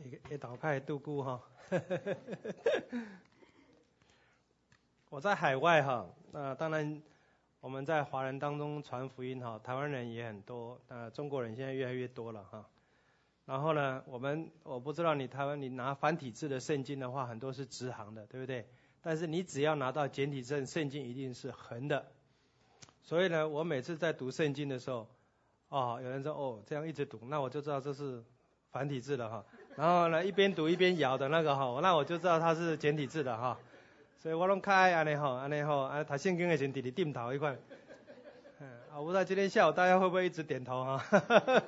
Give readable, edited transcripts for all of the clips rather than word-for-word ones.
也倒开度孤哈。我在海外哈，当然我们在华人当中传福音哈，台湾人也很多，中国人现在越来越多了哈。然后呢，我不知道你台湾你拿繁体字的圣经的话，很多是直行的，对不对？但是你只要拿到简体字，圣经一定是横的。所以呢，我每次在读圣经的时候，有人说这样一直读，那我就知道这是繁体字了哈。然后呢，一边读一边摇的那个哈，那我就知道它是简体字的哈。所以我拢开安尼吼，读圣经的时候直直点头一块。我不知道今天下午大家会不会一直点头哈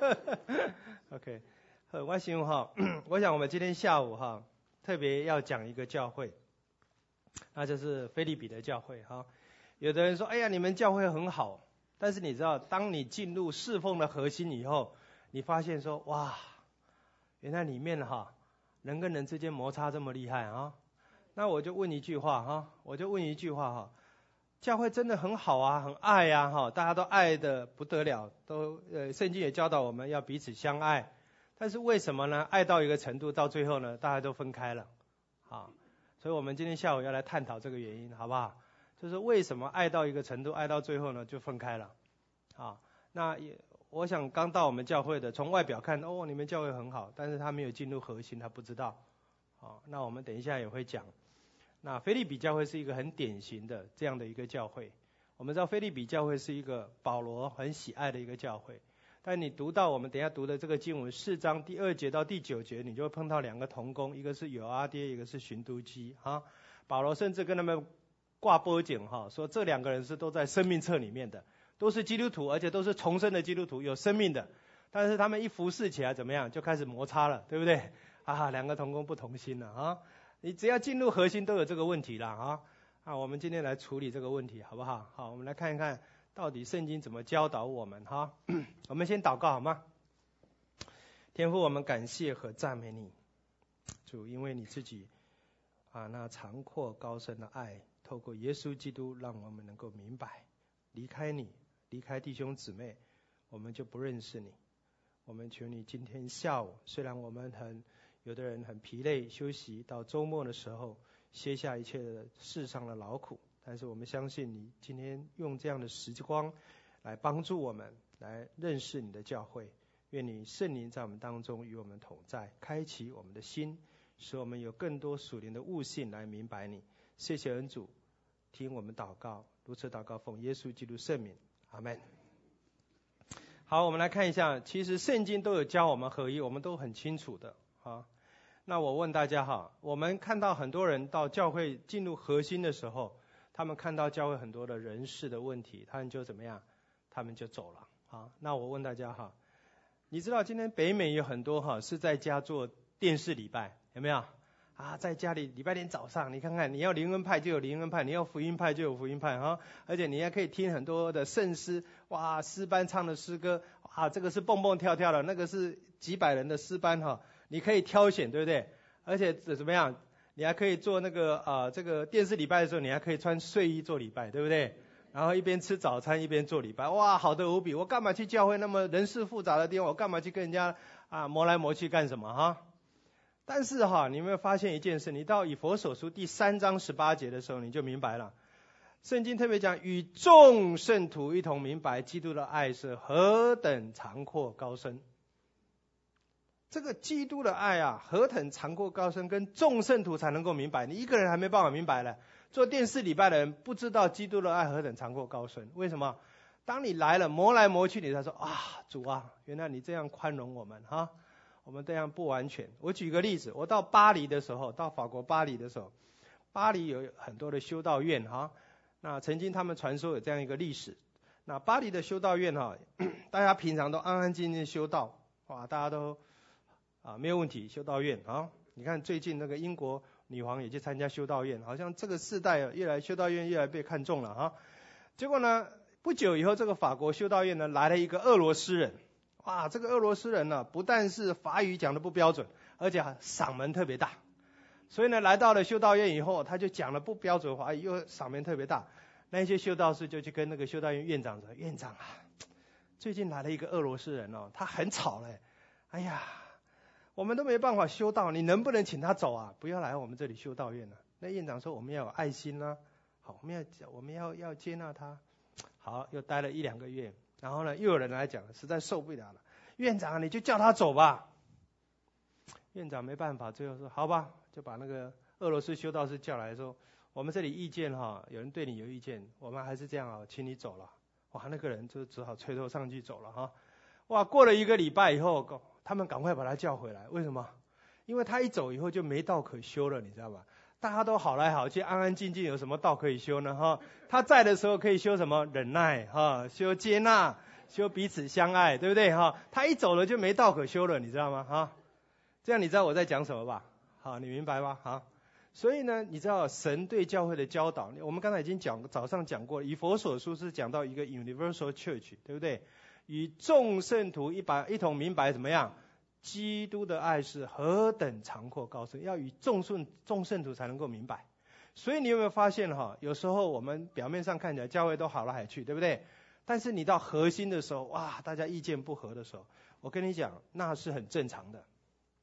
？OK， 我想我们今天下午哈，特别要讲一个教会，那就是腓立比的教会哈。有的人说，哎呀，你们教会很好，但是你知道，当你进入侍奉的核心以后，你发现说，哇，原来里面哈，人跟人之间摩擦这么厉害啊。那我就问一句话哈，教会真的很好啊，很爱啊哈，大家都爱得不得了，圣经也教导我们要彼此相爱。但是为什么呢？爱到一个程度，到最后呢，大家都分开了，所以我们今天下午要来探讨这个原因，好不好？就是为什么爱到一个程度，爱到最后呢就分开了，那我想刚到我们教会的，从外表看，你们教会很好，但是他没有进入核心，他不知道，那我们等一下也会讲。那腓立比教会是一个很典型的这样的一个教会。我们知道腓立比教会是一个保罗很喜爱的一个教会，但你读到我们等一下读的这个经文4章第2节到第9节，你就会碰到2个同工，一个是友阿爹，一个是寻都基保罗甚至跟他们挂波景说这2个人是都在生命册里面的，都是基督徒，而且都是重生的基督徒，有生命的。但是他们一服侍起来怎么样，就开始摩擦了，对不对？2个同工不同心了你只要进入核心都有这个问题了我们今天来处理这个问题好不好？好，我们来看一看到底圣经怎么教导我们我们先祷告好吗？天父，我们感谢和赞美你，主，因为你自己那长阔高深的爱，透过耶稣基督让我们能够明白，离开你，离开弟兄姊妹，我们就不认识你。我们求你今天下午，虽然我们有的人很疲累，休息到周末的时候歇下一切的世上的劳苦，但是我们相信你今天用这样的时光来帮助我们来认识你的教会。愿你圣灵在我们当中与我们同在，开启我们的心，使我们有更多属灵的悟性来明白你。谢谢恩主，听我们祷告，如此祷告奉耶稣基督圣名，阿们。好，我们来看一下，其实圣经都有教我们合一，我们都很清楚的那我问大家我们看到很多人到教会进入核心的时候，他们看到教会很多的人事的问题，他们就怎么样？他们就走了那我问大家你知道今天北美有很多是在家做电视礼拜，有没有在家里礼拜天早上，你看看，你要灵恩派就有灵恩派，你要福音派就有福音派而且你还可以听很多的圣诗，哇，诗班唱的诗歌这个是蹦蹦跳跳的，那个是几百人的诗班你可以挑选，对不对？而且怎么样，你还可以做那个这个电视礼拜的时候，你还可以穿睡衣做礼拜，对不对？然后一边吃早餐一边做礼拜，哇，好得无比。我干嘛去教会那么人事复杂的地方？我干嘛去跟人家磨来磨去干什么但是你有没有发现一件事？你到以弗所书第3章18节的时候，你就明白了。圣经特别讲，与众圣徒一同明白基督的爱是何等长阔高深。这个基督的爱何等长阔高深，跟众圣徒才能够明白，你一个人还没办法明白呢。做电视礼拜的人不知道基督的爱何等长阔高深，为什么？当你来了磨来磨去，你才说主原来你这样宽容我们我们这样不完全。我举个例子，我到巴黎的时候，到法国巴黎的时候，巴黎有很多的修道院那曾经他们传说有这样一个历史。那巴黎的修道院大家平常都安安静静修道，大家都没有问题，修道院你看最近那个英国女皇也去参加修道院，好像这个世代修道院越来越被看重了结果呢，不久以后这个法国修道院呢来了一个俄罗斯人，这个俄罗斯人呢不但是法语讲的不标准，而且嗓门特别大，所以呢来到了修道院以后，他就讲了不标准法语，又嗓门特别大。那些修道士就去跟那个修道院院长说，院长最近来了一个俄罗斯人他很吵哎呀， 我们都没办法修道，你能不能请他走啊？不要来我们这里修道院了。那院长说我们要有爱心啊，好，我们要接纳他。好，又待了1-2个月，然后呢，又有人来讲，实在受不了了，院长你就叫他走吧。院长没办法，最后说好吧，就把那个俄罗斯修道士叫来说，我们这里意见有人对你有意见，我们还是这样请你走了。哇，那个人就只好垂头丧气走了哇，过了1个礼拜以后，他们赶快把他叫回来，为什么？因为他一走以后就没道可修了，你知道吧？大家都好来好去，安安静静，有什么道可以修呢？他在的时候可以修什么？忍耐修接纳，修彼此相爱，对不对？他一走了就没道可修了，你知道吗？这样你知道我在讲什么吧？好，你明白吧？所以呢，你知道神对教会的教导，我们刚才已经早上讲过，以弗所书是讲到一个 universal church， 对不对？与众圣徒一同明白怎么样？基督的爱是何等长阔高深，要与众圣徒才能够明白。所以你有没有发现有时候我们表面上看起来教会都好来好去，对不对？但是你到核心的时候，哇，大家意见不合的时候，我跟你讲，那是很正常的。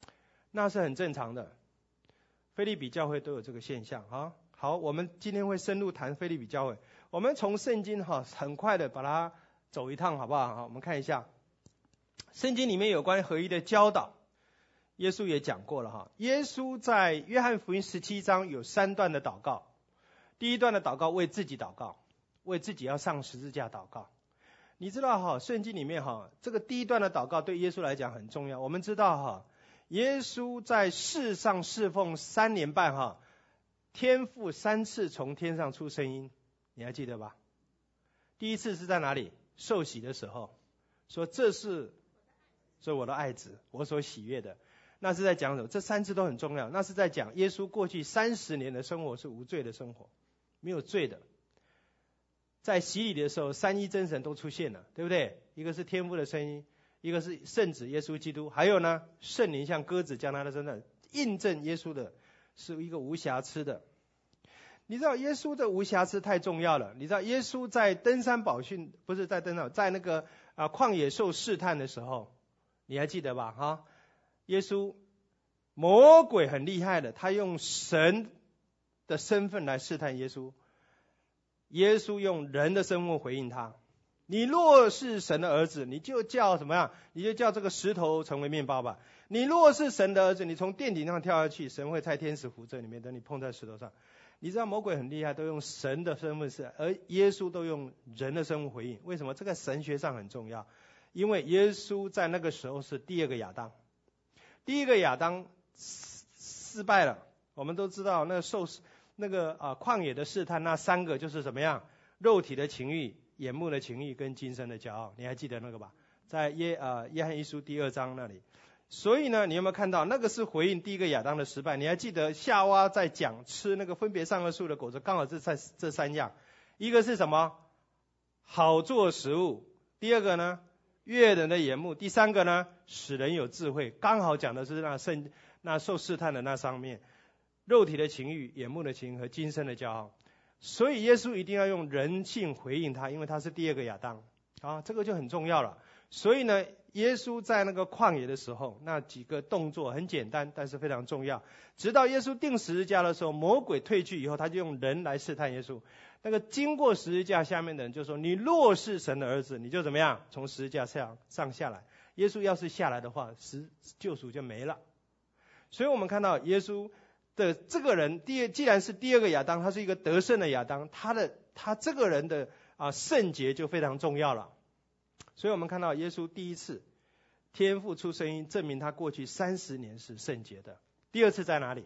腓立比教会都有这个现象好，我们今天会深入谈腓立比教会。我们从圣经很快的把它走一趟，好不好？我们看一下，圣经里面有关合一的教导，耶稣也讲过了耶稣在约翰福音17章有3段的祷告。第一段的祷告为自己祷告，为自己要上十字架祷告。你知道圣经里面这个第一段的祷告对耶稣来讲很重要。我们知道耶稣在世上侍奉3年半天父3次从天上出声音，你还记得吧？第一次是在哪里？受洗的时候，说这是我的爱子，我所喜悦的。那是在讲什么？这3次都很重要。那是在讲耶稣过去30年的生活是无罪的生活，没有罪的。在洗礼的时候，3一真神都出现了，对不对？一个是天父的声音，一个是圣子耶稣基督，还有呢，圣灵像鸽子降他的身上，印证耶稣的是一个无瑕疵的。你知道耶稣的无瑕疵太重要了。你知道耶稣在登山宝训，不是在登山，在那个旷野受试探的时候，你还记得吧？耶稣魔鬼很厉害的，他用神的身份来试探耶稣，耶稣用人的身份回应他。你若是神的儿子，你就叫什么样？你就叫这个石头成为面包吧。你若是神的儿子，你从殿顶上跳下去，神会差天使扶着你，免得你碰在石头上。你知道魔鬼很厉害，都用神的身份是，而耶稣都用人的身份回应。为什么？这个神学上很重要，因为耶稣在那个时候是第2个亚当。第1个亚当失败了，我们都知道那个旷野的试探，那3个就是怎么样？肉体的情欲、眼目的情欲跟今生的骄傲，你还记得那个吧？在约翰一书第2章那里。所以呢，你有没有看到那个是回应第1个亚当的失败？你还记得夏娃在讲吃那个分别善恶树的果子，刚好这3样。一个是什么？好做食物。第2个呢？悦人的眼目。第3个呢？使人有智慧。刚好讲的是那受试探的那上面，肉体的情欲、眼目的情欲和今生的骄傲。所以耶稣一定要用人性回应他，因为他是第2个亚当这个就很重要了。所以呢，耶稣在那个旷野的时候，那几个动作很简单，但是非常重要。直到耶稣钉十字架的时候，魔鬼退去以后，他就用人来试探耶稣。那个经过十字架下面的人就说，你若是神的儿子，你就怎么样？从十字架上下来。耶稣要是下来的话，救赎就没了。所以我们看到耶稣的这个人，既然是第2个亚当，他是一个得胜的亚当，他这个人的圣洁就非常重要了。所以我们看到耶稣第1次天父出声音，证明他过去30年是圣洁的。第2次在哪里？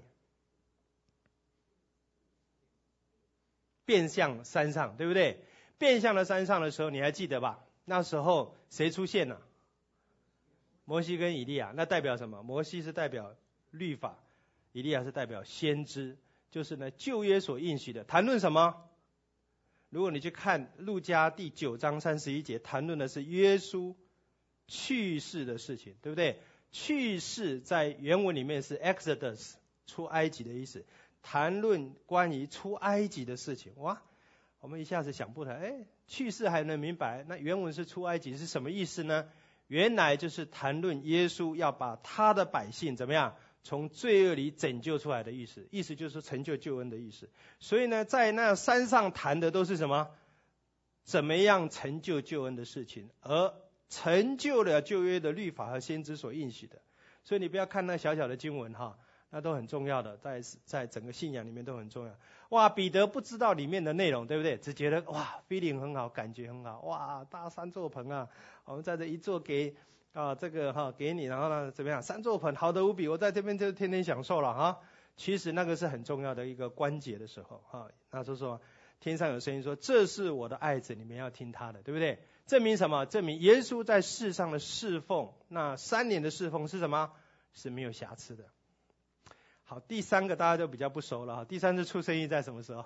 变相山上，对不对？变相的山上的时候，你还记得吧？那时候谁出现了？摩西跟以利亚。那代表什么？摩西是代表律法，以利亚是代表先知，就是呢旧约所应许的。谈论什么？如果你去看路加第9章31节，谈论的是耶稣去世的事情，对不对？去世在原文里面是 Exodus， 出埃及的意思，谈论关于出埃及的事情。哇，我们一下子想不通，去世还能明白，那原文是出埃及是什么意思呢？ 原来就是谈论耶稣要把他的百姓怎么样从罪恶里拯救出来的意思，意思就是成就救恩的意思。所以呢，在那山上谈的都是什么？怎么样成就救恩的事情，而成就了旧约的律法和先知所应许的。所以你不要看那小小的经文哈，那都很重要的，在整个信仰里面都很重要。哇，彼得不知道里面的内容，对不对？只觉得哇 feeling 很好，感觉很好，哇，搭三座棚啊，我们在这一座给这个给你，然后呢怎么样？三座棚好得无比，我在这边就天天享受了哈。其实那个是很重要的一个关节的时候哈，那就说天上有声音说，这是我的爱子，你们要听他的，对不对？证明什么？证明耶稣在世上的侍奉，那3年的侍奉是什么？是没有瑕疵的。好，第3个大家就比较不熟了哈。第3次出生意在什么时候？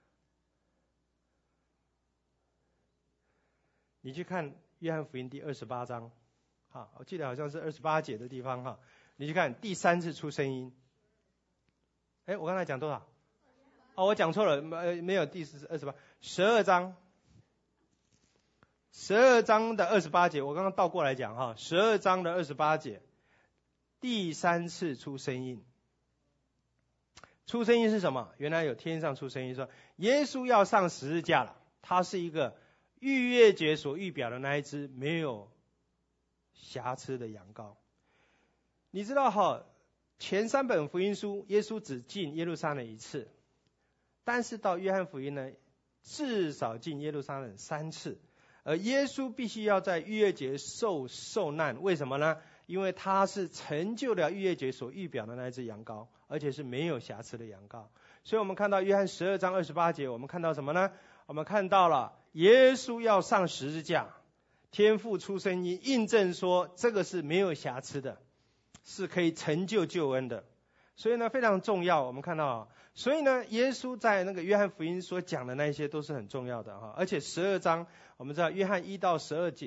你去看约翰福音第28章，我记得好像是28节的地方哈。你去看第3次出声音。我刚才讲多少？我讲错了，没有第28， 12章。12章的28节，我刚刚倒过来讲哈。12章的28节，第3次出声音。出声音是什么？原来有天上出声音说，耶稣要上十字架了。他是一个逾越节所预表的那一只没有瑕疵的羊羔。你知道哈，前3本福音书，耶稣只进耶路撒冷1次，但是到约翰福音呢，至少进耶路撒冷3次。而耶稣必须要在逾越节受难，为什么呢？因为他是成就了逾越节所预表的那一只羊羔，而且是没有瑕疵的羊羔。所以我们看到约翰12章28节，我们看到什么呢？我们看到了耶稣要上十字架，天父出声音印证说这个是没有瑕疵的，是可以成就救恩的。所以呢非常重要，我们看到所以呢耶稣在那个约翰福音所讲的那一些都是很重要的哈。而且12章我们知道约翰1到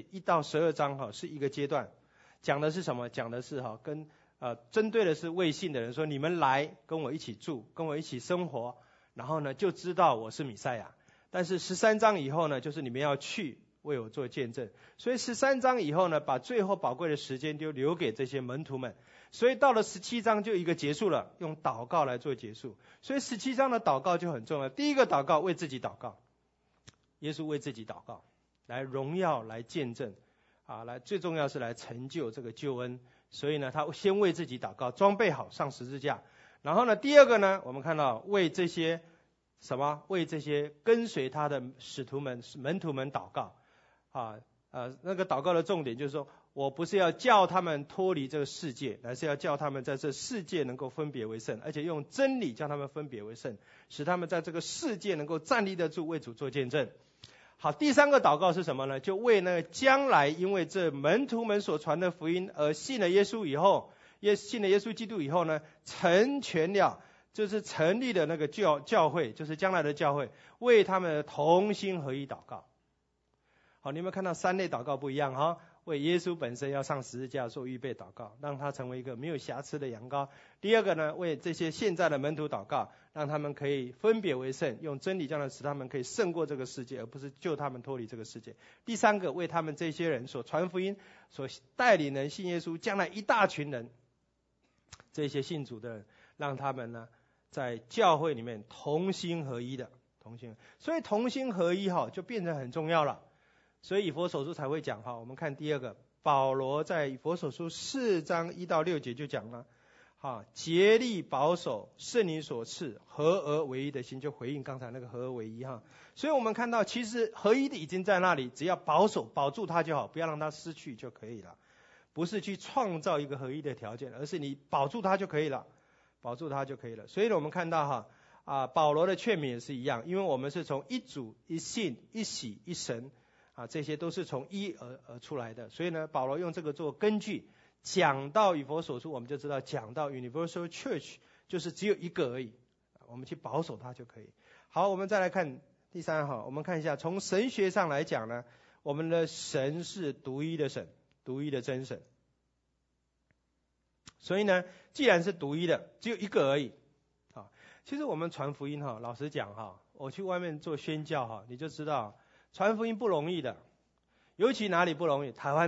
12章是一个阶段，讲的是什么？讲的是跟针对的是未信的人说，你们来跟我一起住，跟我一起生活，然后呢就知道我是弥赛亚。但是13章以后呢，就是你们要去为我做见证。所以13章以后呢，把最后宝贵的时间就留给这些门徒们。所以到了17章就一个结束了，用祷告来做结束。所以17章的祷告就很重要。第一个祷告，为自己祷告，耶稣为自己祷告，来荣耀，来见证来最重要是来成就这个救恩。所以呢他先为自己祷告，装备好上十字架。然后呢第二个呢，我们看到为这些什么？为这些跟随他的使徒们门徒们祷告那个祷告的重点就是说，我不是要叫他们脱离这个世界，而是要叫他们在这世界能够分别为圣，而且用真理叫他们分别为圣，使他们在这个世界能够站立得住，为主做见证。好，第3个祷告是什么呢？就为那个将来因为这门徒们所传的福音而信了耶稣以后，信了耶稣基督以后呢，成全了，就是成立的那个教会，就是将来的教会，为他们同心合一祷告。好，你有没有看到3类祷告不一样哈？为耶稣本身要上十字架做预备祷告，让他成为一个没有瑕疵的羊羔。第二个呢，为这些现在的门徒祷告，让他们可以分别为圣，用真理将来使他们可以胜过这个世界，而不是救他们脱离这个世界。第3个，为他们这些人所传福音，所带领人信耶稣，将来一大群人，这些信主的人，让他们呢在教会里面同心合一的所以同心合一就变得很重要了。所以以弗所书才会讲我们看第2个，保罗在以弗所书4章1到6节就讲了竭力保守圣灵所赐合而为一的心，就回应刚才那个合而为一所以我们看到其实合一的已经在那里，只要保住它就好，不要让它失去就可以了。不是去创造一个合一的条件，而是你保住它就可以了，所以呢我们看到保罗的劝勉也是一样，因为我们是从一主一信一洗一神这些都是从一而出来的。所以呢保罗用这个做根据，讲到以弗所书，我们就知道讲到 Universal Church 就是只有一个而已，我们去保守它就可以。好，我们再来看第3我们看一下，从神学上来讲呢，我们的神是独一的神，独一的真神。所以呢既然是独一的，只有一个而已其实我们传福音老实讲我去外面做宣教你就知道传福音不容易的，尤其哪里不容易？台湾的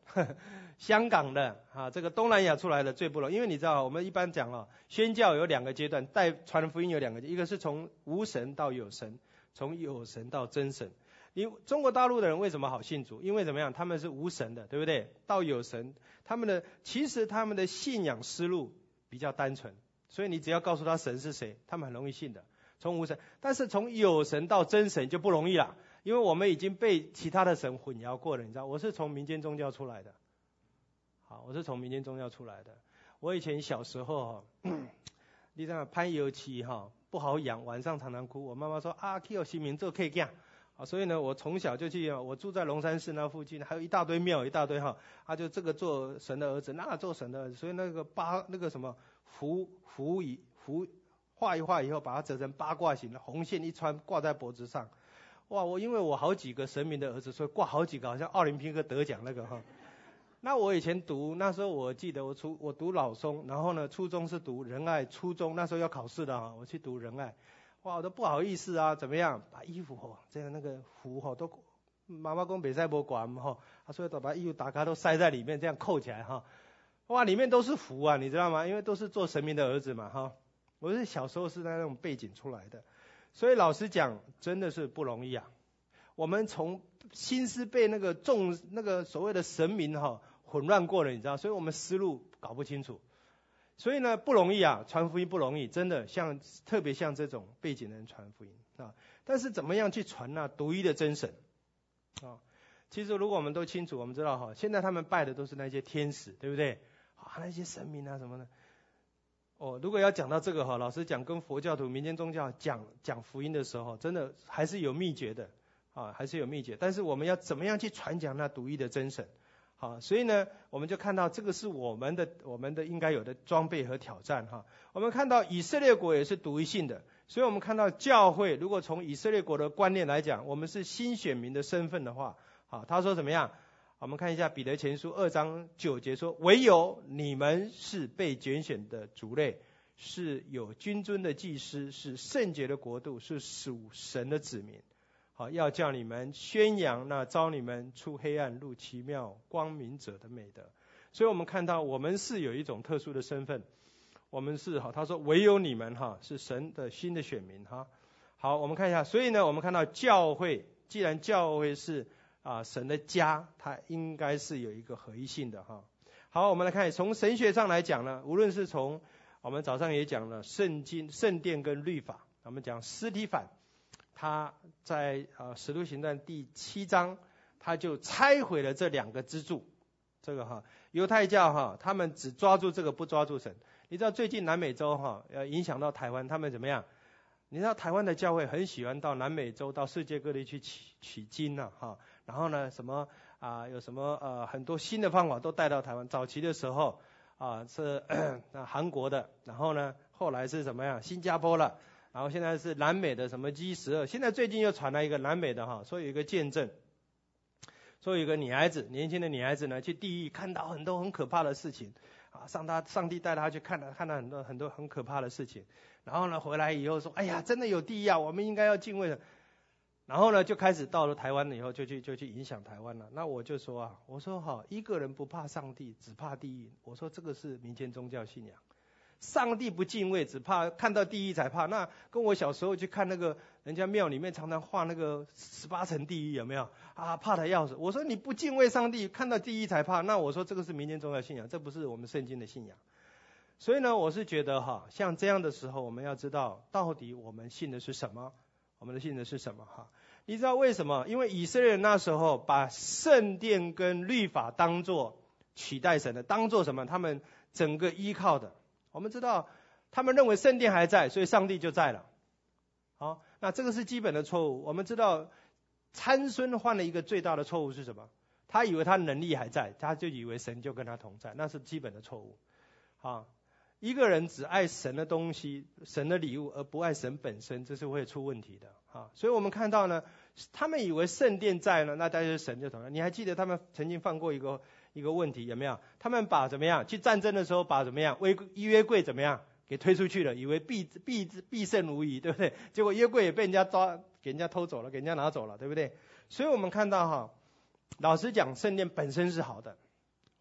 香港的这个东南亚出来的最不容易，因为你知道我们一般讲宣教有2个阶段，传福音有2个阶段，一个是从无神到有神，从有神到真神。中国大陆的人为什么好信主？因为怎么样？他们是无神的，对不对？到有神，其实他们的信仰思路比较单纯，所以你只要告诉他神是谁，他们很容易信的。从无神，但是从有神到真神就不容易了，因为我们已经被其他的神混淆过了，你知道？我是从民间宗教出来的，我是从民间宗教出来的。我以前小时候你知道攀油漆不好养，晚上常常哭。我妈妈说去有新民做客家，所以呢，我从小就去，我住在龙山寺那附近，还有一大堆庙，一大堆就这个做神的儿子，那做神的儿子，所以那个什么符画一画以后，把它折成八卦形的，红线一穿挂在脖子上。哇，因为我好几个神明的儿子，所以挂好几个，好像奥林匹克得奖那个那我以前那时候我记得我读老松，然后呢初中是读仁爱初中，那时候要考试的我去读仁爱。哇，我都不好意思怎么样把衣服这样那个符都妈妈说不可以没管所以都把衣服打开都塞在里面，这样扣起来哇，里面都是符你知道吗？因为都是做神明的儿子嘛我是小时候是那种背景出来的，所以老实讲真的是不容易我们从心思被那个所谓的神明混乱过了，你知道，所以我们思路搞不清楚，所以呢不容易传福音不容易，真的特别像这种背景的人传福音但是怎么样去传独一的真神其实如果我们都清楚，我们知道现在他们拜的都是那些天使，对不对那些神明什么的如果要讲到这个老实讲，跟佛教徒民间宗教讲福音的时候，真的还是有秘诀的还是有秘诀，但是我们要怎么样去传讲那独一的真神所以呢我们就看到这个是我们的应该有的装备和挑战我们看到以色列国也是独一性的，所以我们看到教会如果从以色列国的观念来讲，我们是新选民的身份的话他说怎么样？我们看一下彼得前书2章9节说，唯有你们是被拣选的族类，是有君尊的祭司，是圣洁的国度，是属神的子民要叫你们宣扬那召你们出黑暗入奇妙光明者的美德。所以我们看到我们是有一种特殊的身份，我们是他说唯有你们是神的新的选民好，我们看一下，所以呢我们看到教会，既然教会是神的家，它应该是有一个合一性的好，我们来看从神学上来讲呢，无论是从我们早上也讲了圣经圣殿跟律法，我们讲司提反他在使徒行传第7章他就拆毁了这2个支柱，这个犹太教他们只抓住这个不抓住神。你知道最近南美洲影响到台湾，他们怎么样？你知道台湾的教会很喜欢到南美洲到世界各地去取经然后呢什么有什么很多新的方法都带到台湾。早期的时候是韩国的，然后呢后来是什么样？新加坡了，然后现在是南美的什么 G12， 现在最近又传来一个南美的说有一个见证，说有一个年轻的女孩子呢去地狱看到很多很可怕的事情上帝带她去看到很多很可怕的事情，然后呢回来以后说，哎呀真的有地狱我们应该要敬畏的。然后呢就开始到了台湾了以后就去影响台湾了。那我就说我说一个人不怕上帝只怕地狱，我说这个是民间宗教信仰。上帝不敬畏，只怕看到地狱才怕，那跟我小时候去看那个人家庙里面常常画那个18层地狱有没有怕得要死。我说你不敬畏上帝，看到地狱才怕，那我说这个是民间宗教信仰，这不是我们圣经的信仰。所以呢我是觉得像这样的时候，我们要知道到底我们信的是什么，我们的信的是什么你知道为什么？因为以色列人那时候把圣殿跟律法当作取代神的，当作什么？他们整个依靠的。我们知道他们认为圣殿还在，所以上帝就在了。好，那这个是基本的错误。我们知道参孙犯了一个最大的错误是什么？他以为他能力还在，他就以为神就跟他同在，那是基本的错误。一个人只爱神的东西，神的礼物，而不爱神本身，这是会出问题的所以我们看到呢，他们以为圣殿在呢，那大概神就同在。你还记得他们曾经犯过一个问题有没有？他们把怎么样去战争的时候把怎么样约柜怎么样给推出去了，以为必胜无疑，对不对？结果约柜也被人家抓，给人家偷走了，给人家拿走了，对不对？所以我们看到老实讲，圣殿本身是好的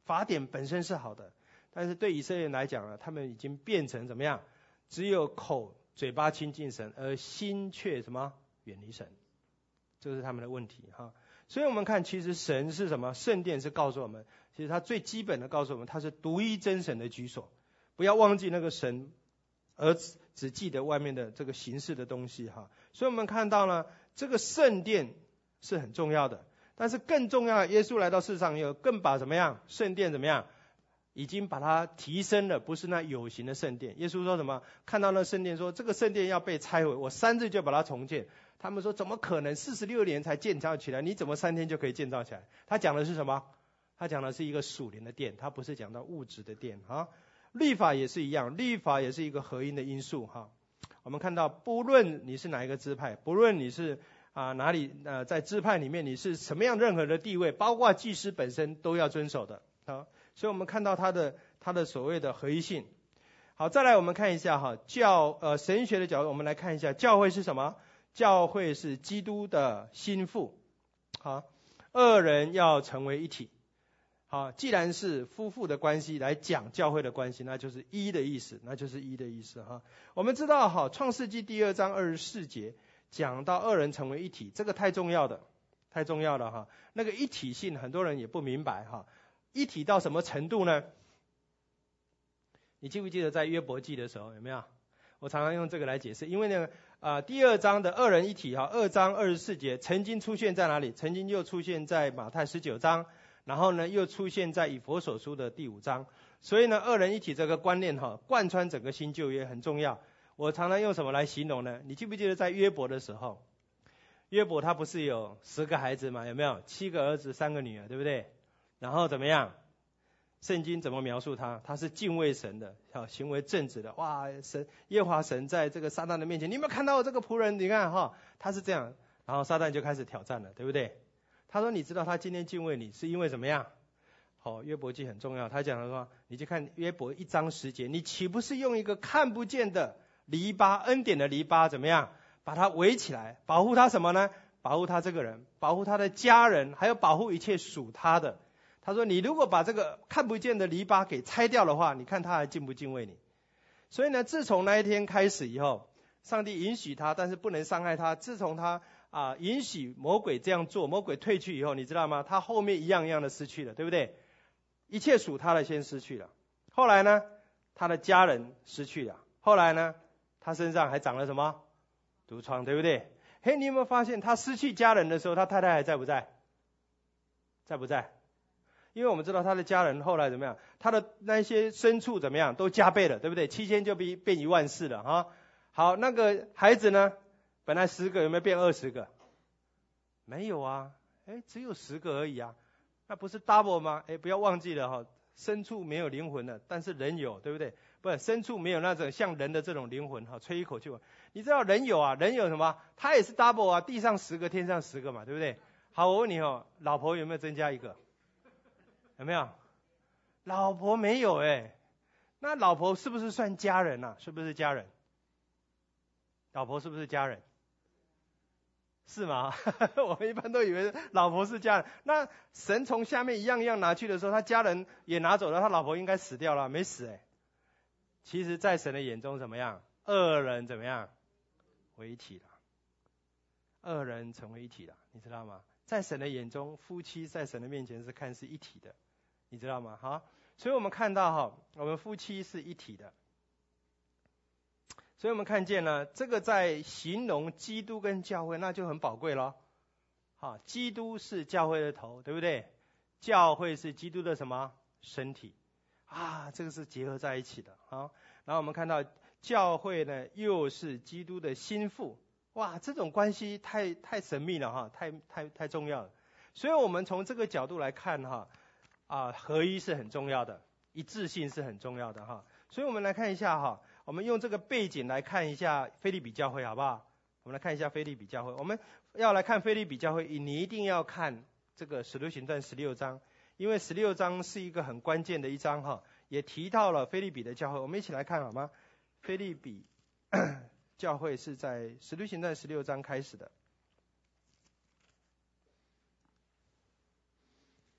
法典本身是好的，但是对以色列人来讲呢，他们已经变成怎么样？只有口嘴巴亲近神，而心却什么？远离神，这是他们的问题哈。所以我们看，其实神是什么？圣殿是告诉我们，其实他最基本的告诉我们，他是独一真神的居所，不要忘记那个神，而只记得外面的这个形式的东西哈。所以我们看到呢，这个圣殿是很重要的，但是更重要的，耶稣来到世上以后，更把怎么样？圣殿怎么样？已经把它提升了，不是那有形的圣殿。耶稣说什么？看到那圣殿说，这个圣殿要被拆毁，我3日就把它重建。他们说怎么可能？46年才建造起来，你怎么3天就可以建造起来？他讲的是什么？他讲的是一个属灵的殿，他不是讲到物质的殿啊。律法也是一样，律法也是一个合一的因素哈。我们看到，不论你是哪一个支派，不论你是哪里在支派里面你是什么样任何的地位，包括祭司本身都要遵守的啊。所以我们看到他的所谓的合一性。好，再来我们看一下哈，神学的角度，我们来看一下教会是什么？教会是基督的心腹。好，二人要成为一体。好，既然是夫妇的关系来讲教会的关系，那就是一的意思，哈。我们知道哈，创世纪2章24节讲到二人成为一体，这个太重要了哈。那个一体性很多人也不明白哈。一体到什么程度呢？你记不记得在约伯记的时候有没有？我常常用这个来解释，因为呢第2章的二人一体哈，2章24节曾经出现在哪里？曾经又出现在马太19章，然后呢又出现在以弗所书的第5章。所以呢二人一体这个观念哈，贯穿整个新旧约很重要。我常常用什么来形容呢？你记不记得在约伯的时候，约伯他不是有10个孩子吗？有没有？7个儿子3个女儿，对不对？然后怎么样？圣经怎么描述他？他是敬畏神的，行为正直的。哇，耶和华神在这个撒旦的面前，你有没有看到这个仆人？你看哈，他是这样。然后撒旦就开始挑战了，对不对？他说：“你知道他今天敬畏你是因为怎么样？”好，约伯记很重要。他讲的说，你去看约伯1章10节，你岂不是用一个看不见的篱笆，恩典的篱笆怎么样，把他围起来，保护他什么呢？保护他这个人，保护他的家人，还有保护一切属他的。他说：“你如果把这个看不见的篱笆给拆掉的话，你看他还敬不敬畏你？”所以呢，自从那一天开始以后，上帝允许他，但是不能伤害他。自从他允许魔鬼这样做，魔鬼退去以后，你知道吗？他后面一样一样的失去了，对不对？一切属他的先失去了。后来呢，他的家人失去了。后来呢，他身上还长了什么？毒疮，对不对？嘿，你有没有发现，他失去家人的时候，他太太还在不在？在不在？因为我们知道他的家人后来怎么样，他的那些牲畜怎么样，都加倍了，对不对？7000就变14000了哈。好，那个孩子呢，本来10个有没有变20个？没有啊，只有10个而已啊，那不是 double 吗？不要忘记了哈，牲畜没有灵魂的，但是人有，对不对？不是，牲畜没有那种像人的这种灵魂哈，吹一口气。你知道人有啊，人有什么？他也是 double 啊，地上10个，天上10个嘛，对不对？好，我问你哦，老婆有没有增加1个？有没有？老婆没有那老婆是不是算家人啊？是不是家人？老婆是不是家人？是吗？我们一般都以为老婆是家人。那神从下面一样一样拿去的时候，他家人也拿走了，他老婆应该死掉了，没死其实在神的眼中怎么样？二人怎么样？为一体了。二人成为一体了，你知道吗？在神的眼中，夫妻在神的面前是看是一体的。你知道吗？好，所以我们看到我们夫妻是一体的。所以我们看见呢，这个在形容基督跟教会，那就很宝贵了。好，基督是教会的头，对不对？教会是基督的什么？身体。这个是结合在一起的。好，然后我们看到教会呢，又是基督的心腹。哇，这种关系太神秘了哈，太重要了。所以我们从这个角度来看合一是很重要的，一致性是很重要的哈。所以我们来看一下我们用这个背景来看一下腓立比教会好不好？我们来看一下腓立比教会。我们要来看腓立比教会，你一定要看这个使徒行传16章，因为16章是一个很关键的一章也提到了腓立比的教会。我们一起来看好吗？腓立比教会是在使徒行传16章开始的。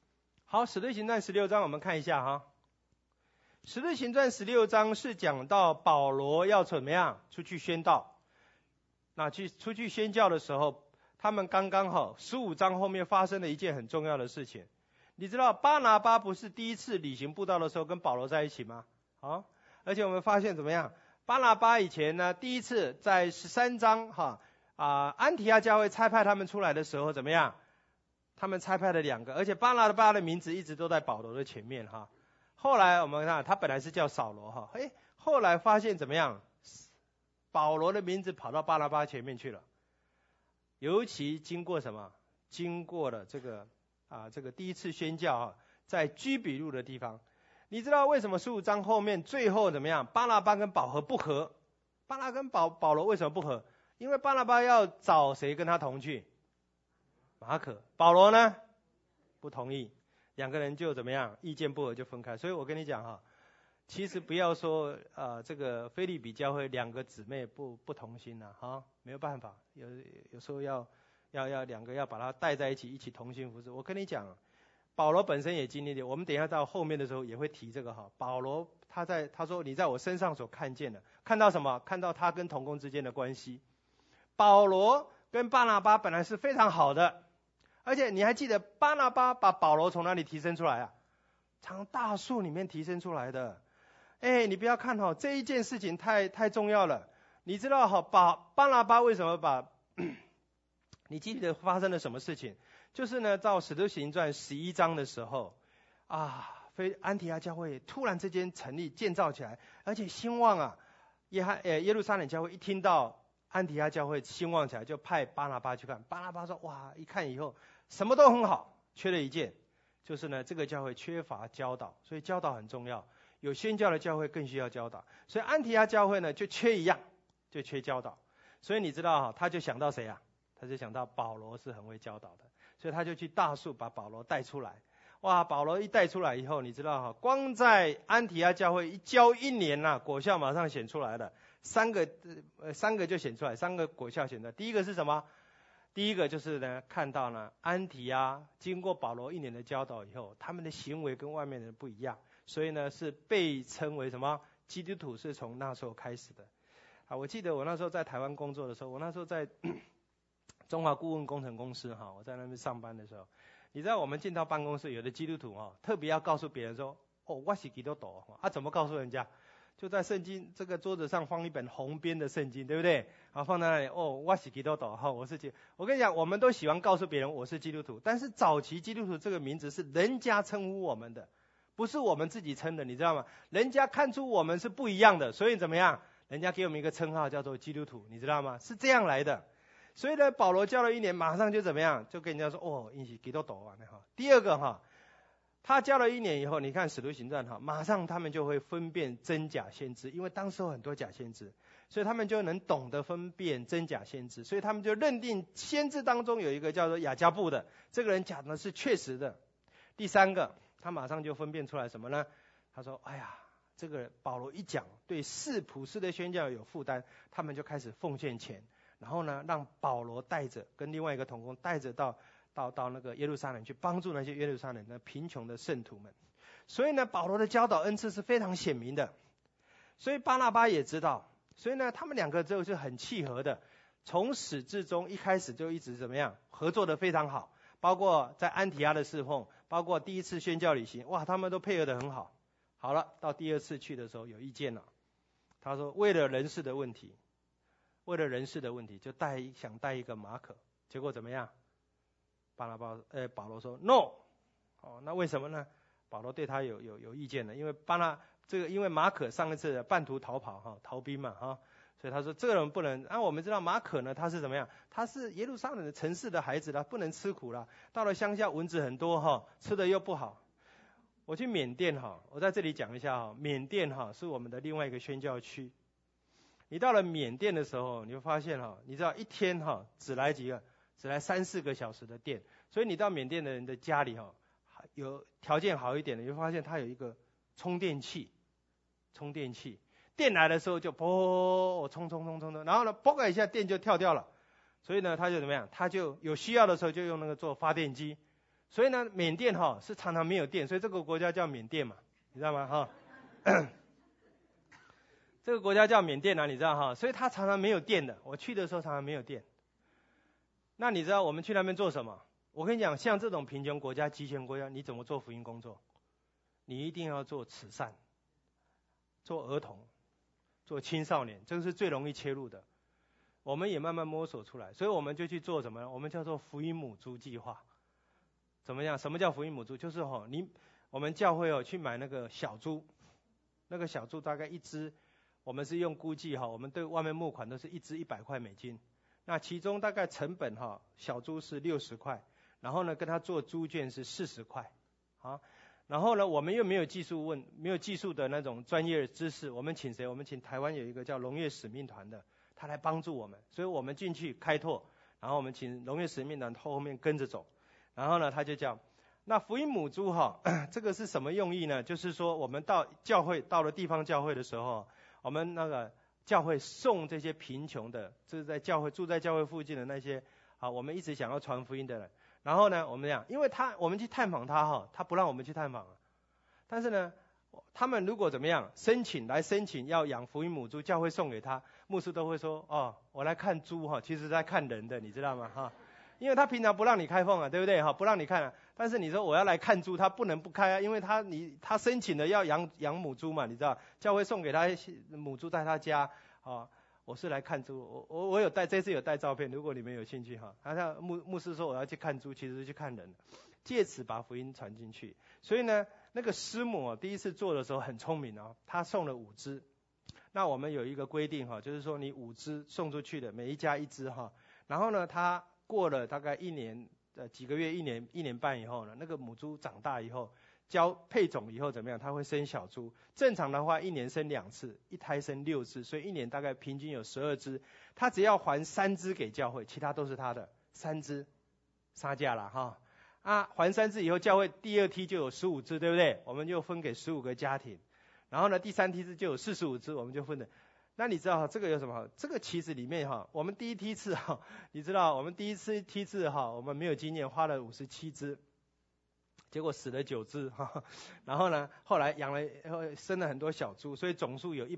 好，使徒行传16章我们看一下哈。使徒行传16章是讲到保罗要怎么样出去宣道。那出去宣教的时候，他们刚刚好15章后面发生了一件很重要的事情。你知道巴拿巴不是第一次旅行布道的时候跟保罗在一起吗？而且我们发现怎么样？巴拿巴以前呢，第一次在13章安提阿教会差派他们出来的时候怎么样？他们差派了2个，而且巴拿巴的名字一直都在保罗的前面哈。后来我们看他本来是叫扫罗哈，后来发现怎么样？保罗的名字跑到巴拿巴前面去了。尤其经过什么？经过了这个第一次宣教在居比路的地方。你知道为什么15章后面最后怎么样？巴拿巴跟保罗不合。巴拿跟保罗为什么不合？因为巴拿巴要找谁跟他同去？马可。保罗呢不同意，2个人就怎么样？意见不合就分开。所以我跟你讲其实不要说这个腓立比教会2个姊妹不同心没有办法，有时候要2个要把它带在一起同心服侍。我跟你讲，保罗本身也经历了，我们等一下到后面的时候也会提这个保罗他说你在我身上所看见的，看到什么？看到他跟同工之间的关系。保罗跟巴拿巴本来是非常好的，而且你还记得巴拿巴把保罗从哪里提升出来啊？从大树里面提升出来的。你不要看这一件事情太重要了。你知道巴拿巴为什么你记得发生了什么事情？就是呢，到使徒行传11章的时候安提阿教会突然之间成立建造起来，而且兴旺耶路撒冷教会一听到安提阿教会兴旺起来，就派巴拿巴去看。巴拿巴说哇，一看以后什么都很好，缺了一件，就是呢这个教会缺乏教导，所以教导很重要。有宣教的教会更需要教导，所以安提阿教会呢就缺一样，就缺教导。所以你知道他就想到谁啊？他就想到保罗是很会教导的，所以他就去大树把保罗带出来。哇，保罗一带出来以后，你知道光在安提阿教会一教1年果效马上显出来了。3个就显出来，3个果效显出来。第一个是什么？第一个就是呢，看到呢安提阿经过保罗1年的教导以后，他们的行为跟外面的人不一样。所以呢，是被称为什么？基督徒是从那时候开始的。我记得我那时候在台湾工作的时候，我那时候在中华顾问工程公司我在那边上班的时候，你知道我们进到办公室，有的基督徒特别要告诉别人说，我是基督徒怎么告诉人家？就在圣经这个桌子上放一本红边的圣经，对不对？放在那里，我是基督徒我是我跟你讲，我们都喜欢告诉别人我是基督徒，但是早期基督徒这个名字是人家称呼我们的。不是我们自己称的，你知道吗？人家看出我们是不一样的，所以怎么样？人家给我们一个称号叫做基督徒，你知道吗？是这样来的。所以呢，保罗教了1年，马上就怎么样？就跟人家说，你是基督徒第二个他教了1年以后，你看使徒行传马上他们就会分辨真假先知，因为当时有很多假先知，所以他们就能懂得分辨真假先知，所以他们就认定先知当中有一个叫做雅加布的，这个人讲的是确实的。第3个。他马上就分辨出来什么呢？他说这个保罗一讲对普世的宣教有负担，他们就开始奉献钱，然后呢让保罗带着跟另外一个同工带着到那个耶路撒冷去帮助那些耶路撒冷的贫穷的圣徒们。所以呢保罗的教导恩赐是非常显明的，所以巴拿巴也知道，所以呢他们2个就是很契合的，从始至终一开始就一直怎么样合作的非常好，包括在安提阿的侍奉，包括第1次宣教旅行，他们都配合得很好。好了，到第2次去的时候有意见了，他说为了人事的问题就想带一个马可，结果怎么样？保罗说 no， 那为什么呢？保罗对他有意见了，因为马可上一次半途逃跑逃兵嘛所以他说这个人不能。我们知道马可呢，他是怎么样？他是耶路撒冷的城市的孩子不能吃苦了。到了乡下蚊子很多吃的又不好。我去缅甸我在这里讲一下缅甸是我们的另外一个宣教区。你到了缅甸的时候，你会发现你知道一天只来3-4个小时的电，所以你到缅甸的人的家里有条件好一点的，你会发现他有一个充电器。电来的时候就充，然后呢一下电就跳掉了，所以呢他就怎么样？他就有需要的时候就用那个做发电机， 所以呢，缅甸是常常没有电，所以这个国家叫缅甸嘛，你知道吗？这个国家叫缅甸啊，你知道所以它常常没有电的。我去的时候常常没有电。那你知道我们去那边做什么？我跟你讲，像这种贫穷国家、极权国家，你怎么做福音工作？你一定要做慈善，做儿童，做青少年，这个是最容易切入的。我们也慢慢摸索出来，所以我们就去做什么呢？我们叫做福音母猪计划。怎么样？什么叫福音母猪？就是我们教会去买那个小猪，那个小猪大概一只，我们是用估计我们对外面募款都是一只100块美金，那其中大概成本小猪是60块，然后呢跟他做猪圈是40块，然后呢我们又没有技术的那种专业知识，我们请谁？我们请台湾有一个叫农业使命团的，他来帮助我们，所以我们进去开拓，然后我们请农业使命团后面跟着走，然后呢他就叫那福音母猪这个是什么用意呢？就是说我们到了地方教会的时候，我们那个教会送这些贫穷的，就是住在教会附近的那些我们一直想要传福音的人，然后呢我们讲，因为我们去探访他他不让我们去探访但是呢他们如果怎么样申请要养福音母猪，教会送给他，牧师都会说我来看猪其实在看人的，你知道吗因为他平常不让你开放对不对不让你看但是你说我要来看猪，他不能不开因为他申请了要养母猪嘛，你知道，教会送给他母猪在他家我是来看猪，我这次有带照片，如果你们有兴趣牧师说我要去看猪，其实是去看人，借此把福音传进去。所以呢那个师母第一次做的时候很聪明他送了5只，那我们有一个规定就是说你5只送出去的，每一家1只然后呢他过了大概1年几个月1年半以后呢，那个母猪长大以后交配种以后怎么样？它会生小猪，正常的话1年生2次，一胎生6只，所以1年大概平均有12只。他只要还3只给教会，其他都是他的，3只杀价了还3只以后，教会第2梯就有15只，对不对？我们就分给15个家庭，然后呢第3梯就有45只，我们就分的。那你知道这个有什么好？这个其实里面我们第一梯次你知道我们第一次梯次我们没有经验，花了57只，结果死了9只然后呢后来生了很多小猪，所以总数有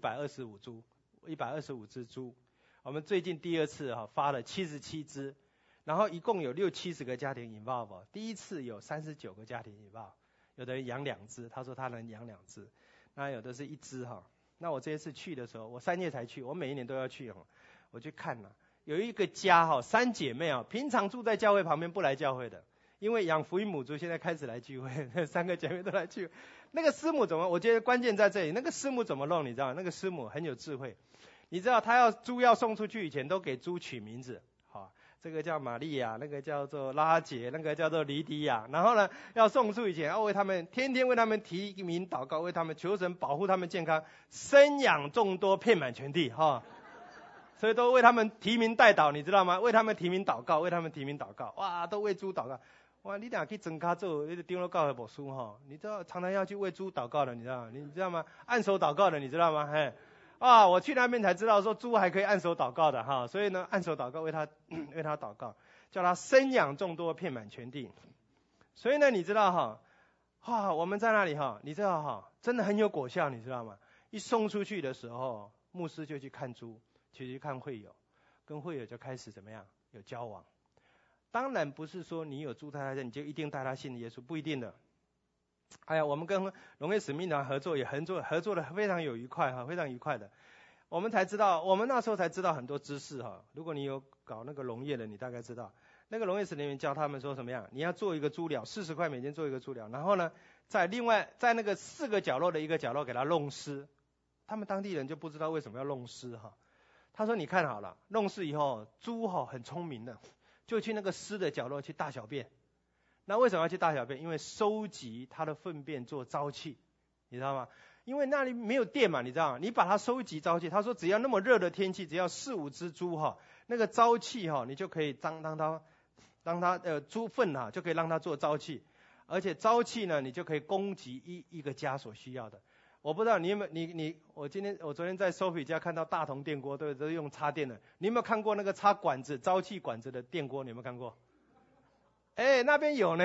125只猪。我们最近第2次发了77只，然后一共有60-70个家庭involve，第一次有39个家庭involve，有的人养2只，他说他能养2只，那有的是1只那我这一次去的时候，我3月才去，我每一年都要去我去看有一个家3姐妹平常住在教会旁边不来教会的，因为养福音母猪现在开始来聚会，3个姐妹都来聚会。那个师母我觉得关键在这里，那个师母怎么弄你知道吗？那个师母很有智慧，你知道她猪要送出去以前都给猪取名字这个叫玛利亚，那个叫做拉结，那个叫做黎迪亚，然后呢要送出以前要为他们天天为他们提名祷告，为他们求神保护他们健康，生养众多，遍满全地所以都为他们提名代祷，你知道吗？为他们提名祷告，为他们提名祷告，哇，都为猪祷告。哇，你俩去整卡做，你就丢了告一本书你知道常常要去为猪祷告的，你知道吗？按手祷告的，你知道吗？我去那边才知道说猪还可以按手祷告的所以呢按手祷告为他祷告，叫他生养众多，遍满全地。所以呢你知道我们在那里你知道真的很有果效，你知道吗？一送出去的时候，牧师就去看猪，去看会友，跟会友就开始怎么样有交往。当然不是说你有猪在他家你就一定带他信耶稣，不一定的。我们跟农业使命团合作的非常有愉快非常愉快的。我们那时候才知道很多知识如果你有搞那个农业的，你大概知道那个农业使命教他们说什么样，你要做一个猪寮，40块美金做一个猪寮，然后呢在那个4个角落的一个角落给它弄湿。他们当地人就不知道为什么要弄湿他说你看好了，弄湿以后猪很聪明的，就去那个湿的角落去大小便。那为什么要去大小便？因为收集它的粪便做沼气，你知道吗？因为那里没有电嘛，你知道吗？你把它收集沼气，他说只要那么热的天气，只要4-5只猪那个沼气你就可以让它猪粪就可以让它做沼气，而且沼气呢你就可以供给一个家所需要的。我不知道你有没有我昨天在 Sophie 家看到大同电锅都用插电的，你有没有看过那个插管子沼气管子的电锅？你有没有看过？那边有呢，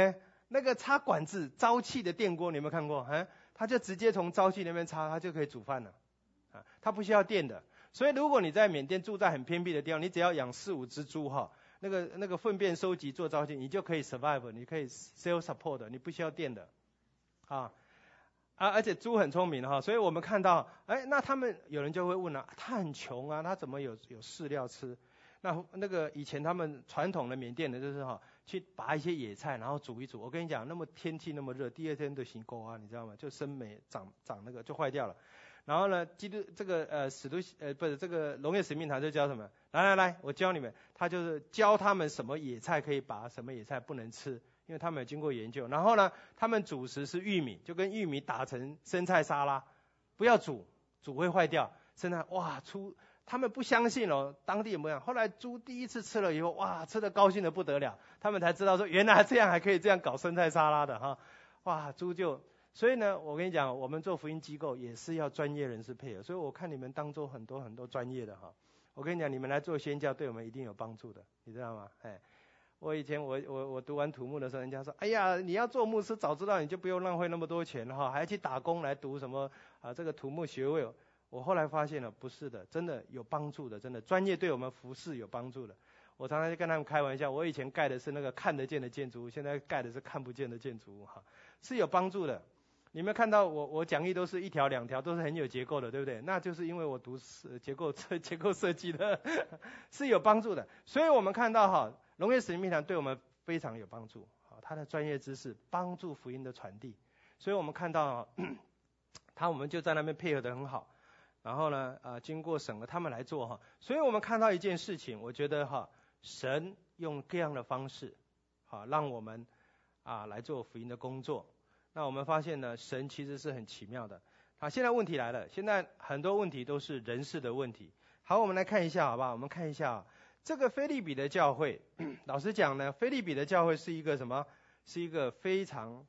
那个插管子沼气的电锅，你有没有看过？它就直接从沼气那边插，它就可以煮饭了，它不需要电的。所以如果你在缅甸住在很偏僻的地方，你只要养4-5只猪哈，那个粪便收集做沼气，你就可以 survive， 你可以 self support， 你不需要电的，而且猪很聪明哈，所以我们看到，那他们有人就会问了，他很穷啊，他怎么有饲料吃？那个以前他们传统的缅甸的就是去拔一些野菜，然后煮一煮。我跟你讲，天气那么热，第二天都行沟啊，你知道吗？就生霉长那个就坏掉了。然后呢，这个农业使命团就教什么？来，我教你们。他就是教他们什么野菜可以拔，什么野菜不能吃，因为他们有经过研究。然后呢，他们主食是玉米，就跟玉米打成生菜沙拉，不要煮会坏掉。生菜他们不相信当地有没有？后来猪第一次吃了以后，哇，吃得高兴得不得了，他们才知道说原来这样还可以这样搞生菜沙拉的哈，哇，所以呢，我跟你讲，我们做福音机构也是要专业人士配合，所以我看你们当中很多专业的哈，我跟你讲，你们来做宣教对我们一定有帮助的，你知道吗？我以前我读完土木的时候，人家说，哎呀，你要做牧师，早知道你就不用浪费那么多钱哈，还要去打工来读什么这个土木学位。我后来发现了，不是的，真的有帮助的，真的专业对我们服事有帮助的。我常常就跟他们开玩笑，我以前盖的是那个看得见的建筑物，现在盖的是看不见的建筑物哈，是有帮助的。你们看到我讲义都是1条2条，都是很有结构的，对不对？那就是因为我读结构设计的，是有帮助的。所以我们看到农业使命团对我们非常有帮助，他的专业知识帮助福音的传递。所以我们看到我们就在那边配合得很好。然后呢，经过审核他们来做所以我们看到一件事情，我觉得神用各样的方式，让我们来做福音的工作。那我们发现呢，神其实是很奇妙的。现在问题来了，现在很多问题都是人事的问题。好，我们来看一下好不好？我们看一下这个腓立比的教会，老实讲呢，腓立比的教会是一个什么？是一个非常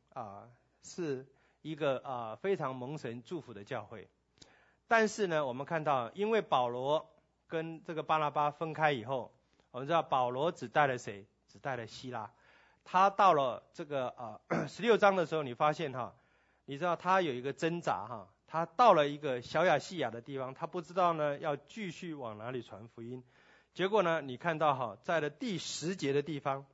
非常蒙神祝福的教会。但是呢，我们看到，因为保罗跟这个巴拿巴分开以后，我们知道保罗只带了谁？只带了希拉。他到了这个16章的时候，你发现你知道他有一个挣扎他到了一个小亚细亚的地方，他不知道呢要继续往哪里传福音。结果呢，你看到在了第10节的地方，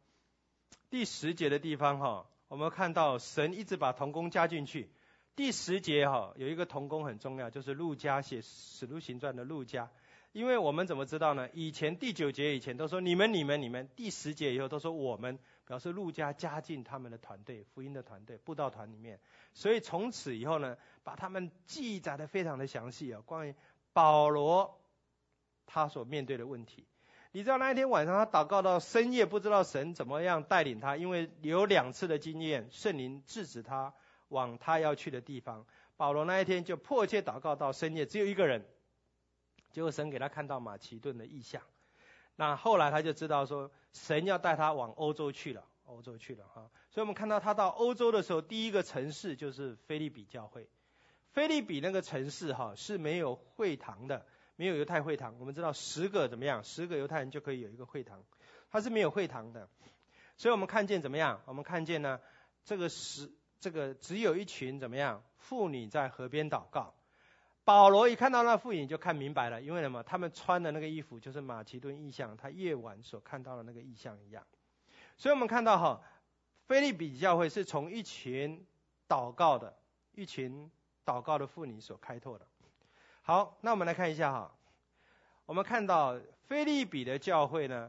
我们看到神一直把同工加进去。第10节有一个同工很重要，就是路加，写使徒行传的路加。因为我们怎么知道呢？以前第9节以前都说你们，第10节以后都说我们，表示路加加进他们的团队，福音的团队，布道团里面。所以从此以后呢，把他们记载得非常的详细关于保罗他所面对的问题。你知道那一天晚上他祷告到深夜，不知道神怎么样带领他，因为有2次的经验，圣灵制止他往他要去的地方。保罗那一天就迫切祷告到深夜，只有一个人，结果神给他看到马其顿的异象。那后来他就知道说神要带他往欧洲去了所以我们看到他到欧洲的时候，第一个城市就是腓立比教会。腓立比那个城市是没有会堂的，没有犹太会堂。我们知道10个怎么样，10个犹太人就可以有一个会堂，他是没有会堂的。所以我们看见怎么样？我们看见呢，这个只有一群怎么样妇女在河边祷告。保罗一看到那妇女就看明白了，因为什么？他们穿的那个衣服就是马其顿异象，他夜晚所看到的那个异象一样。所以我们看到腓立比教会是从一群祷告的妇女所开拓的。好，那我们来看一下我们看到腓立比的教会呢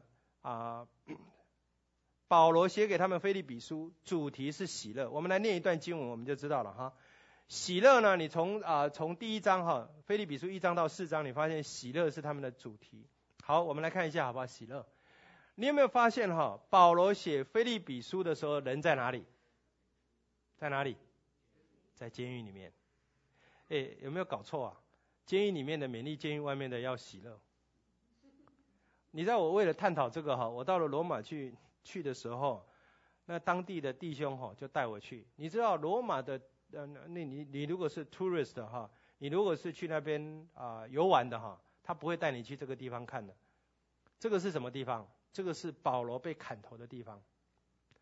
保罗写给他们腓立比书，主题是喜乐。我们来念一段经文，我们就知道了喜乐呢，你从第1章腓立比书1章到4章，你发现喜乐是他们的主题。好，我们来看一下好不好？喜乐，你有没有发现保罗写腓立比书的时候，人在哪里？在哪里？在监狱里面。有没有搞错啊？监狱里面的勉励监狱外面的要喜乐。你知道我为了探讨这个我到了罗马去的时候，那当地的弟兄就带我去。你知道罗马的你如果是 tourist 你如果是去那边游玩的他不会带你去这个地方看的。这个是什么地方？这个是保罗被砍头的地方。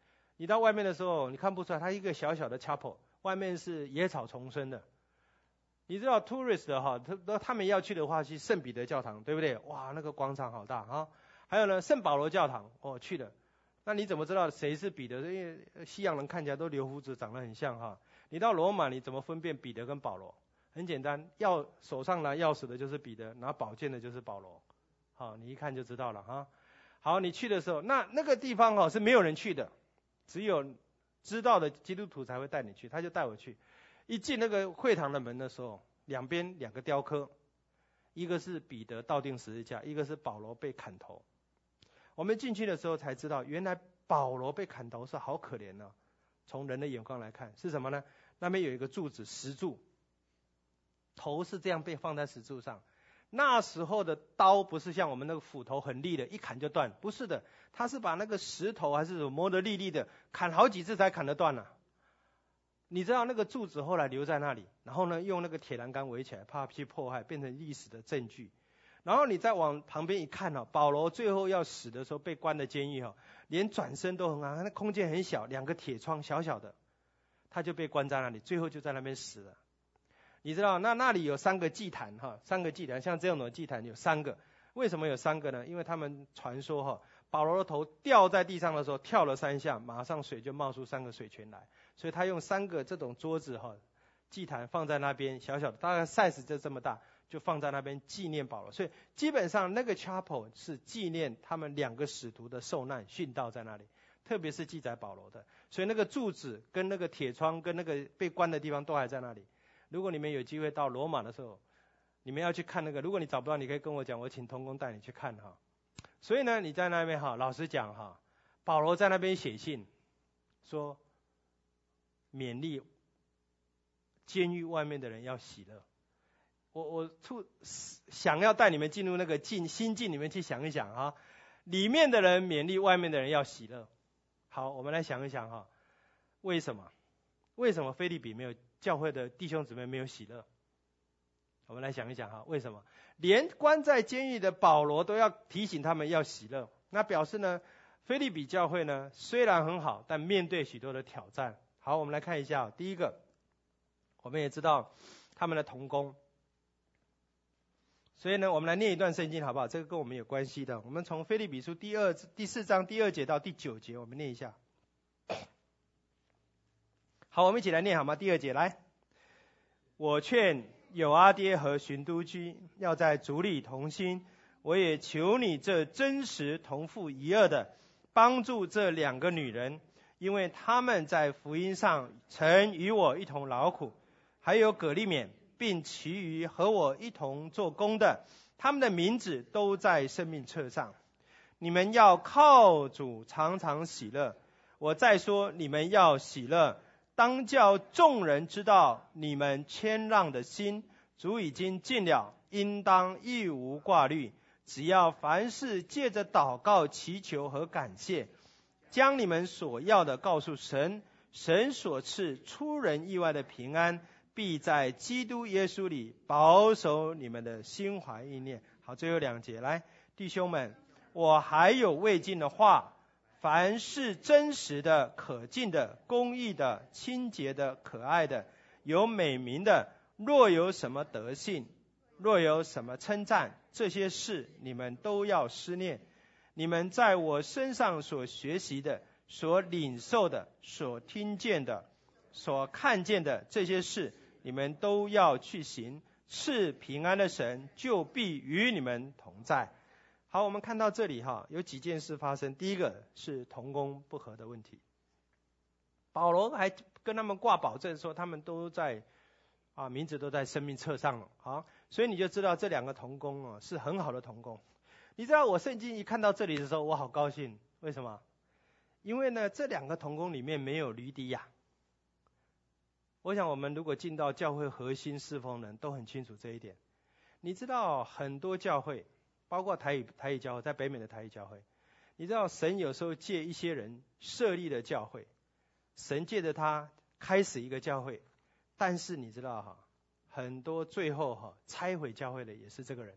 你到外面的时候，你看不出来，它一个小小的 chapel， 外面是野草丛生的。你知道 tourist 的哈，他们要去的话，去圣彼得教堂，对不对？哇，那个广场好大啊！还有呢，圣保罗教堂，去了。那你怎么知道谁是彼得？因为西洋人看起来都留胡子，长得很像哈。你到罗马，你怎么分辨彼得跟保罗？很简单，手上拿钥匙的就是彼得，拿宝剑的就是保罗。好，你一看就知道了哈。好，你去的时候，那个地方是没有人去的，只有知道的基督徒才会带你去。他就带我去，一进那个会堂的门的时候，两边2个雕刻，一个是彼得倒钉十字架，一个是保罗被砍头。我们进去的时候才知道，原来保罗被砍头是好可怜呢。从人的眼光来看，是什么呢？那边有一个柱子，石柱，头是这样被放在石柱上。那时候的刀不是像我们那个斧头很利的，一砍就断，不是的，他是把那个石头还是磨得利利的，砍好几次才砍得断啊。你知道那个柱子后来留在那里，然后呢用那个铁栏杆围起来，怕去破坏，变成历史的证据。然后你再往旁边一看保罗最后要死的时候被关的监狱连转身都很好，那空间很小，2个铁窗小小的，他就被关在那里，最后就在那边死了。你知道那里有3个祭坛3个祭坛，像这种的祭坛有3个。为什么有3个呢？因为他们传说保罗的头掉在地上的时候跳了3下，马上水就冒出3个水泉来，所以他用3个这种桌子祭坛放在那边，小小的，大概 size 就这么大，就放在那边纪念保罗。所以基本上那个 chapel 是纪念他们2个使徒的受难殉道在那里，特别是记载保罗的，所以那个柱子跟那个铁窗跟那个被关的地方都还在那里。如果你们有机会到罗马的时候，你们要去看那个，如果你找不到，你可以跟我讲，我请同工带你去看所以呢，你在那边老实讲保罗在那边写信说勉励监狱外面的人要喜乐。我想要带你们进入那个心境里面去想一想里面的人勉励外面的人要喜乐。好，我们来想一想为什么腓立比没有教会的弟兄姊妹没有喜乐？我们来想一想为什么连关在监狱的保罗都要提醒他们要喜乐？那表示呢，腓立比教会呢虽然很好，但面对许多的挑战。好，我们来看一下第一个，我们也知道他们的同工，所以呢，我们来念一段圣经好不好？这个跟我们有关系的。我们从腓立比书第4章第2节到第9节，我们念一下。好，我们一起来念好吗？第2节来，我劝友阿爹和寻都居要在主里同心，我也求你这真实同父一轭的，帮助这2个女人，因为他们在福音上曾与我一同劳苦，还有葛利勉，并其余和我一同做工的，他们的名字都在生命册上。你们要靠主常常喜乐。我再说，你们要喜乐，当叫众人知道你们谦让的心，主已经尽了，应当一无挂虑，只要凡事借着祷告祈求和感谢，将你们所要的告诉神，神所赐出人意外的平安，必在基督耶稣里保守你们的心怀意念。好，最后2节来，弟兄们，我还有未尽的话，凡是真实的、可敬的、公义的、清洁的、可爱的、有美名的，若有什么德性，若有什么称赞，这些事你们都要思念。你们在我身上所学习的、所领受的、所听见的、所看见的，这些事你们都要去行，赐平安的神就必与你们同在。好，我们看到这里有几件事发生。第一个是同工不合的问题，保罗还跟他们挂保证说他们都在名字都在生命册上了。好，所以你就知道这2个同工是很好的同工。你知道我圣经一看到这里的时候，我好高兴。为什么？因为呢，这2个同工里面没有吕底亚。我想我们如果进到教会核心侍奉人都很清楚这一点。你知道很多教会，包括台语教会，在北美的台语教会，你知道神有时候借一些人设立了教会，神借着他开始一个教会，但是你知道很多最后拆毁教会的也是这个人。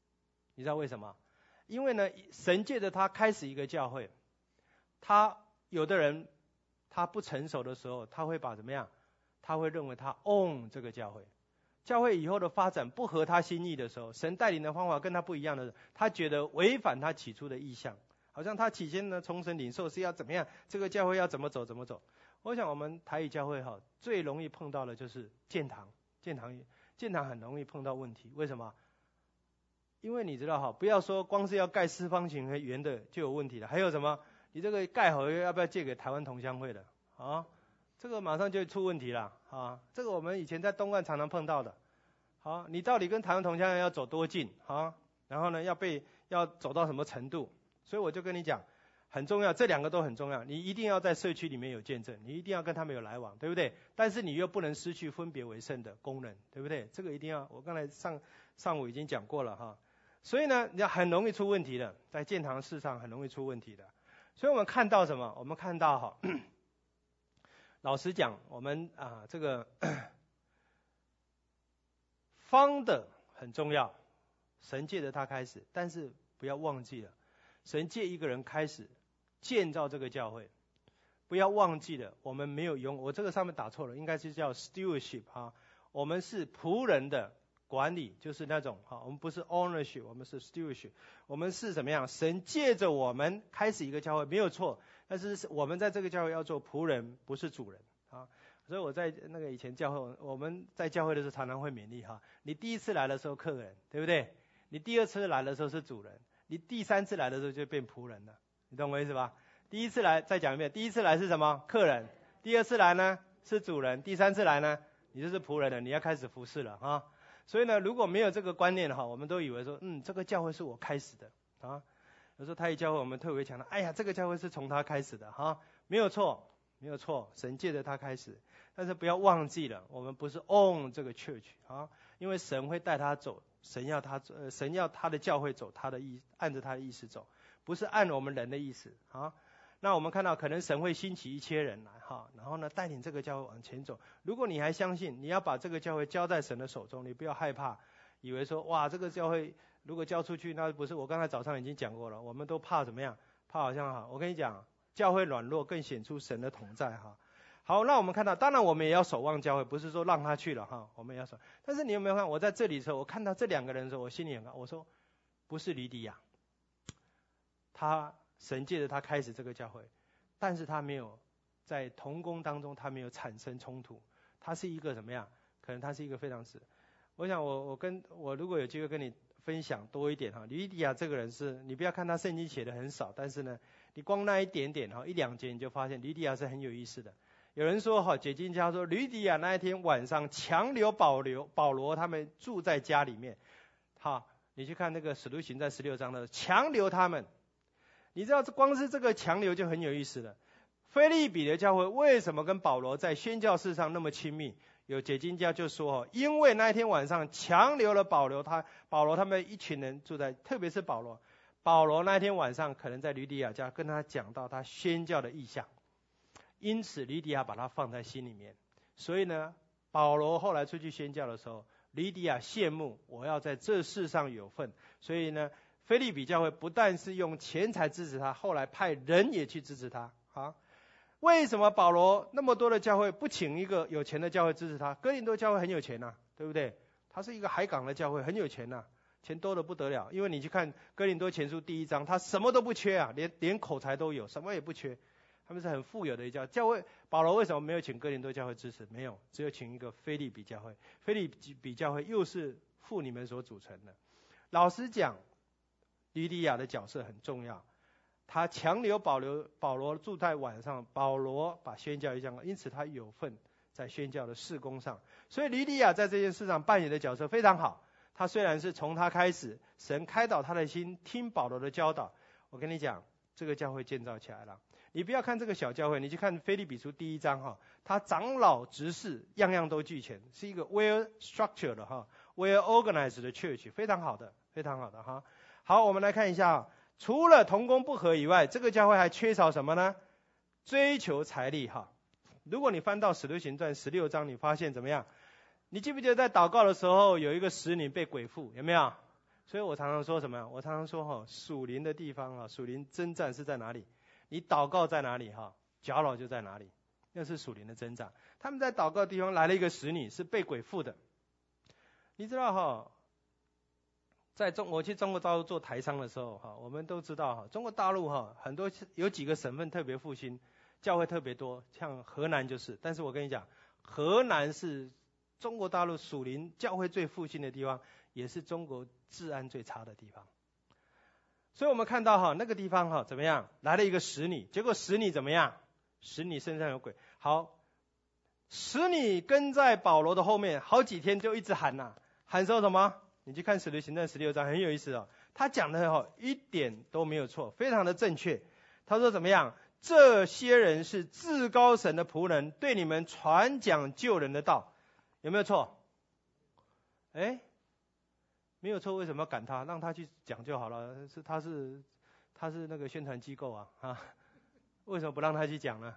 你知道为什么？因为呢，神借着他开始一个教会，他有的人他不成熟的时候，他会把怎么样？他会认为他 own 这个教会。教会以后的发展不合他心意的时候，神带领的方法跟他不一样的时候，他觉得违反他起初的意向，好像他起先呢从神领受是要怎么样，这个教会要怎么走怎么走。我想我们台语教会最容易碰到的就是建堂很容易碰到问题，为什么？因为你知道不要说光是要盖四方形和圆的就有问题了，还有什么？你这个盖好要不要借给台湾同乡会的啊？这个马上就出问题了啊！这个我们以前在东岸常常碰到的。好，你到底跟台湾同乡会要走多近啊？然后呢，要走到什么程度？所以我就跟你讲，很重要，这两个都很重要。你一定要在社区里面有见证，你一定要跟他们有来往，对不对？但是你又不能失去分别为圣的功能，对不对？这个一定要，我刚才上午已经讲过了哈。所以呢，你很容易出问题的，在建堂事上很容易出问题的。所以我们看到什么？我们看到老实讲，我们这个方的很重要，神借着他开始，但是不要忘记了，神借一个人开始建造这个教会，不要忘记了，我们没有我这个上面打错了，应该是叫 stewardship 我们是仆人的管理，就是那种我们不是 ownership， 我们是 stewardship， 我们是怎么样？神借着我们开始一个教会没有错，但是我们在这个教会要做仆人，不是主人所以我在那个以前教会，我们在教会的时候常常会勉励你第一次来的时候客人，对不对？你第二次来的时候是主人，你第三次来的时候就变仆人了，你懂我意思吧？第一次来，再讲一遍，第一次来是什么？客人。第二次来呢是主人，第三次来呢你就是仆人了，你要开始服侍了所以呢，如果没有这个观念我们都以为说这个教会是我开始的有时候台语教会我们特别强调，哎呀，这个教会是从他开始的没有错，没有错，神借着他开始，但是不要忘记了，我们不是 own 这个 church 因为神会带他走，神要他的教会走他的按着他的意思走，不是按我们人的意思那我们看到可能神会兴起一些人来然后呢带领这个教会往前走。如果你还相信，你要把这个教会交在神的手中，你不要害怕，以为说哇这个教会如果交出去，那不是，我刚才早上已经讲过了，我们都怕怎么样？怕好像我跟你讲，教会软弱更显出神的同在好，那我们看到，当然我们也要守望教会，不是说让他去了我们也要守。但是你有没有看，我在这里的时候，我看到这两个人的时候，我心里很高，我说不是吕底亚，神借着他开始这个教会，但是他没有在同工当中，他没有产生冲突，他是一个怎么样？可能他是一个非常我想我如果有机会跟你分享多一点吕底亚这个人是，你不要看他圣经写的很少，但是呢，你光那一点点一两节你就发现吕底亚是很有意思的。有人说解经家说吕底亚那一天晚上强留保罗他们住在家里面你去看那个使徒行在16章的强留他们，你知道光是这个强留就很有意思了。腓立比的教会为什么跟保罗在宣教事上那么亲密？有解经家就说因为那一天晚上强留了保罗他们一群人住在，特别是保罗那天晚上可能在吕底亚家跟他讲到他宣教的意向，因此吕底亚把他放在心里面。所以呢，保罗后来出去宣教的时候，吕底亚羡慕我要在这世上有份，所以呢腓立比教会不但是用钱财支持他，后来派人也去支持他为什么保罗那么多的教会不请一个有钱的教会支持他？哥林多教会很有钱对不对？他是一个海港的教会，很有钱钱多得不得了。因为你去看哥林多前书第1章，他什么都不缺连口才都有，什么也不缺，他们是很富有的一教会。保罗为什么没有请哥林多教会支持？没有，只有请一个腓立比教会。腓立比教会又是妇女们所组成的。老实讲，吕底亚的角色很重要，他强留保罗住在晚上，保罗把宣教一项，因此他有份在宣教的事工上。所以吕底亚在这件事上扮演的角色非常好。他虽然是从他开始，神开导他的心，听保罗的教导，我跟你讲，这个教会建造起来了。你不要看这个小教会，你去看腓立比书第1章他长老执事样样都俱全，是一个 well structured 的well organized 的 church， 非常好的好，我们来看一下除了同工不合以外，这个教会还缺少什么呢？追求财力如果你翻到使徒行传16章，你发现怎么样？你记不记得在祷告的时候有一个使女被鬼附，有没有？所以我常常说什么？我常常说属灵的地方属灵征战是在哪里？你祷告在哪里搅扰就在哪里，那是属灵的增长。他们在祷告的地方来了一个使女，是被鬼附的。你知道哈，我去中国大陆做台商的时候哈，我们都知道哈，中国大陆哈很多有几个省份特别复兴，教会特别多，像河南就是。但是我跟你讲，河南是中国大陆属灵教会最复兴的地方，也是中国治安最差的地方。所以我们看到哈，那个地方哈怎么样？来了一个使女，结果使女怎么样？使女身上有鬼。好，使女跟在保罗的后面，好几天就一直喊呐，喊说什么？你去看《使徒行传》16章，很有意思哦。他讲的哈一点都没有错，非常的正确。他说怎么样？这些人是至高神的仆人，对你们传讲救人的道，有没有错？哎，没有错，为什么要赶他？让他去讲就好了。他是那个宣传机构啊，为什么不让他去讲呢？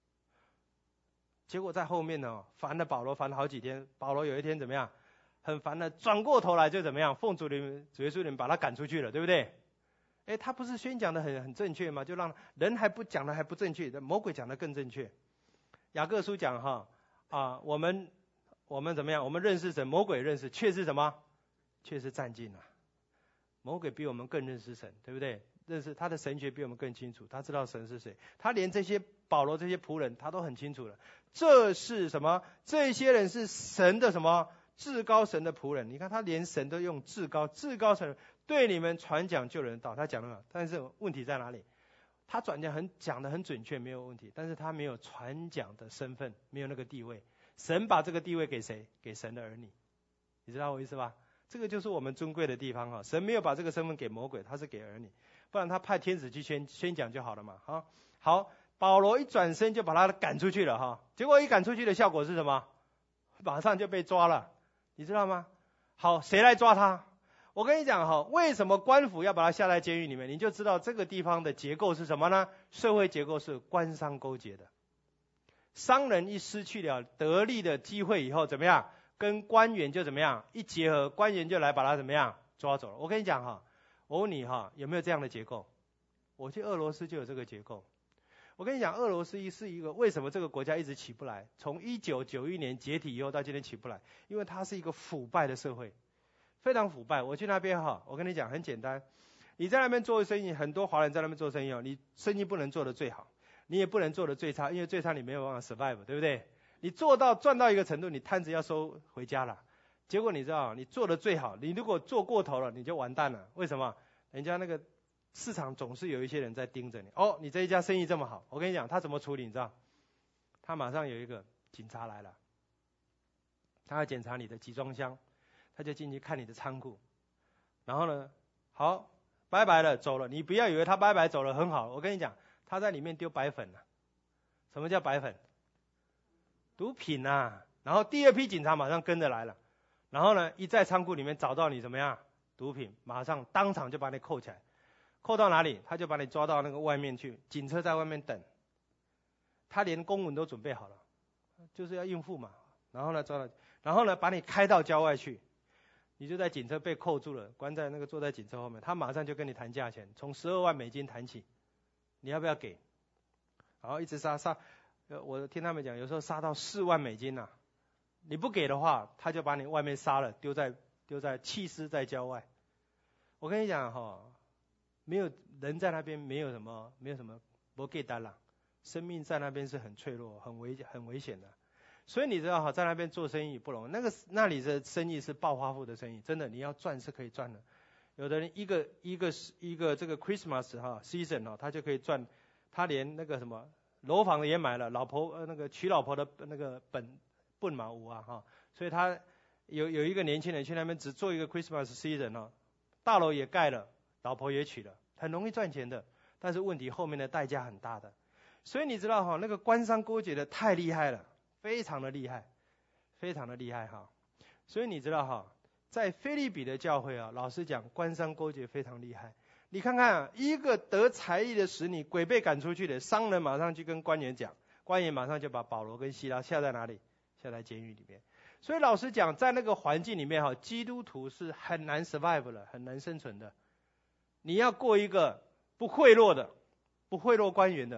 结果在后面呢，烦了保罗，烦了好几天。保罗有一天怎么样？很烦的，转过头来就怎么样？奉主耶稣的名把他赶出去了，对不对？哎，他不是宣讲的很正确吗？就让人还不讲的还不正确，魔鬼讲的更正确。雅各书讲我们怎么样？我们认识神，魔鬼认识，却是什么？却是占尽了。魔鬼比我们更认识神，对不对？认识他的神学比我们更清楚，他知道神是谁，他连这些保罗这些仆人他都很清楚了。这是什么？这些人是神的什么？至高神的仆人。你看他连神都用至高神对你们传讲救人的道，他讲了，但是问题在哪里？他讲得很准确，没有问题，但是他没有传讲的身份，没有那个地位。神把这个地位给谁？给神的儿女。你知道我意思吧？这个就是我们尊贵的地方哈。神没有把这个身份给魔鬼，他是给儿女，不然他派天使去宣讲就好了嘛。好，保罗一转身就把他赶出去了哈。结果一赶出去的效果是什么？马上就被抓了。你知道吗？好，谁来抓他？我跟你讲哈，为什么官府要把他下在监狱里面？你就知道这个地方的结构是什么呢？社会结构是官商勾结的。商人一失去了得利的机会以后，怎么样？跟官员就怎么样？一结合，官员就来把他怎么样？抓走了。我跟你讲哈，我问你哈，有没有这样的结构？我去俄罗斯就有这个结构。我跟你讲，俄罗斯是一个为什么这个国家一直起不来？从1991年解体以后到今天起不来，因为它是一个腐败的社会，非常腐败。我去那边哈，我跟你讲很简单，你在那边做生意，很多华人在那边做生意哦，你生意不能做得最好，你也不能做得最差，因为最差你没有办法 survive， 对不对？你赚到一个程度，你摊子要收回家了。结果你知道，你做得最好，你如果做过头了，你就完蛋了。为什么？人家那个市场总是有一些人在盯着你。你这一家生意这么好，我跟你讲，他怎么处理？你知道？他马上有一个警察来了，他要检查你的集装箱，他就进去看你的仓库，然后呢，好，拜拜了，走了。你不要以为他拜拜走了很好，我跟你讲，他在里面丢白粉了。什么叫白粉？毒品啊。然后第二批警察马上跟着来了，然后呢，一在仓库里面找到你怎么样？毒品，马上当场就把你扣起来。扣到哪里？他就把你抓到那个外面去，警车在外面等，他连公文都准备好了，就是要应付嘛。然后呢，抓了，然后呢，把你开到郊外去，你就在警车被扣住了，关在那个坐在警车后面，他马上就跟你谈价钱，从12万美金谈起，你要不要给？然后一直杀，我听他们讲，有时候杀到4万美金啊，你不给的话，他就把你外面杀了，丢在弃尸在郊外。我跟你讲哈。没有人在那边，没有什么不给单了，生命在那边是很脆弱、很危险的。所以你知道哈，在那边做生意不容易，那里的生意是暴发户的生意，真的，你要赚是可以赚的。有的人一个这个 Christmas 哈 season 哈，他就可以赚，他连那个什么楼房也买了，那个娶老婆的那个本嘛无啊哈，所以他有一个年轻人去那边只做一个 Christmas season 哈，大楼也盖了。老婆也娶了，很容易赚钱的，但是问题后面的代价很大的。所以你知道哈，那个官商勾结的太厉害了，非常的厉害，非常的厉害哈。所以你知道哈，在腓立比的教会啊，老实讲，官商勾结非常厉害。你看看一个得财力的使女，鬼被赶出去的，商人马上去跟官员讲，官员马上就把保罗跟希拉下在哪里？下在监狱里面。所以老实讲，在那个环境里面哈，基督徒是很难 survive 了，很难生存的。你要过一个不贿赂的、不贿赂官员的，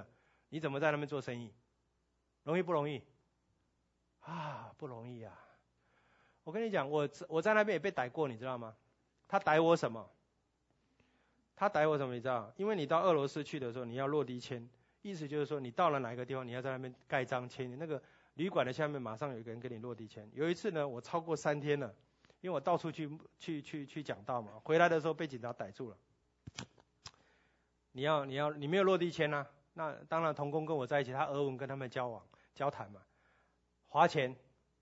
你怎么在那边做生意？容易不容易？啊，不容易啊！我跟你讲，我在那边也被逮过，你知道吗？他逮我什么？他逮我什么？你知道？因为你到俄罗斯去的时候，你要落地签，意思就是说你到了哪个地方，你要在那边盖章签。那个旅馆的下面马上有一个人给你落地签。有一次呢，我超过3天了，因为我到处去讲道嘛，回来的时候被警察逮住了。你没有落地签啊？那当然，童工跟我在一起，他俄文跟他们交谈嘛，花钱。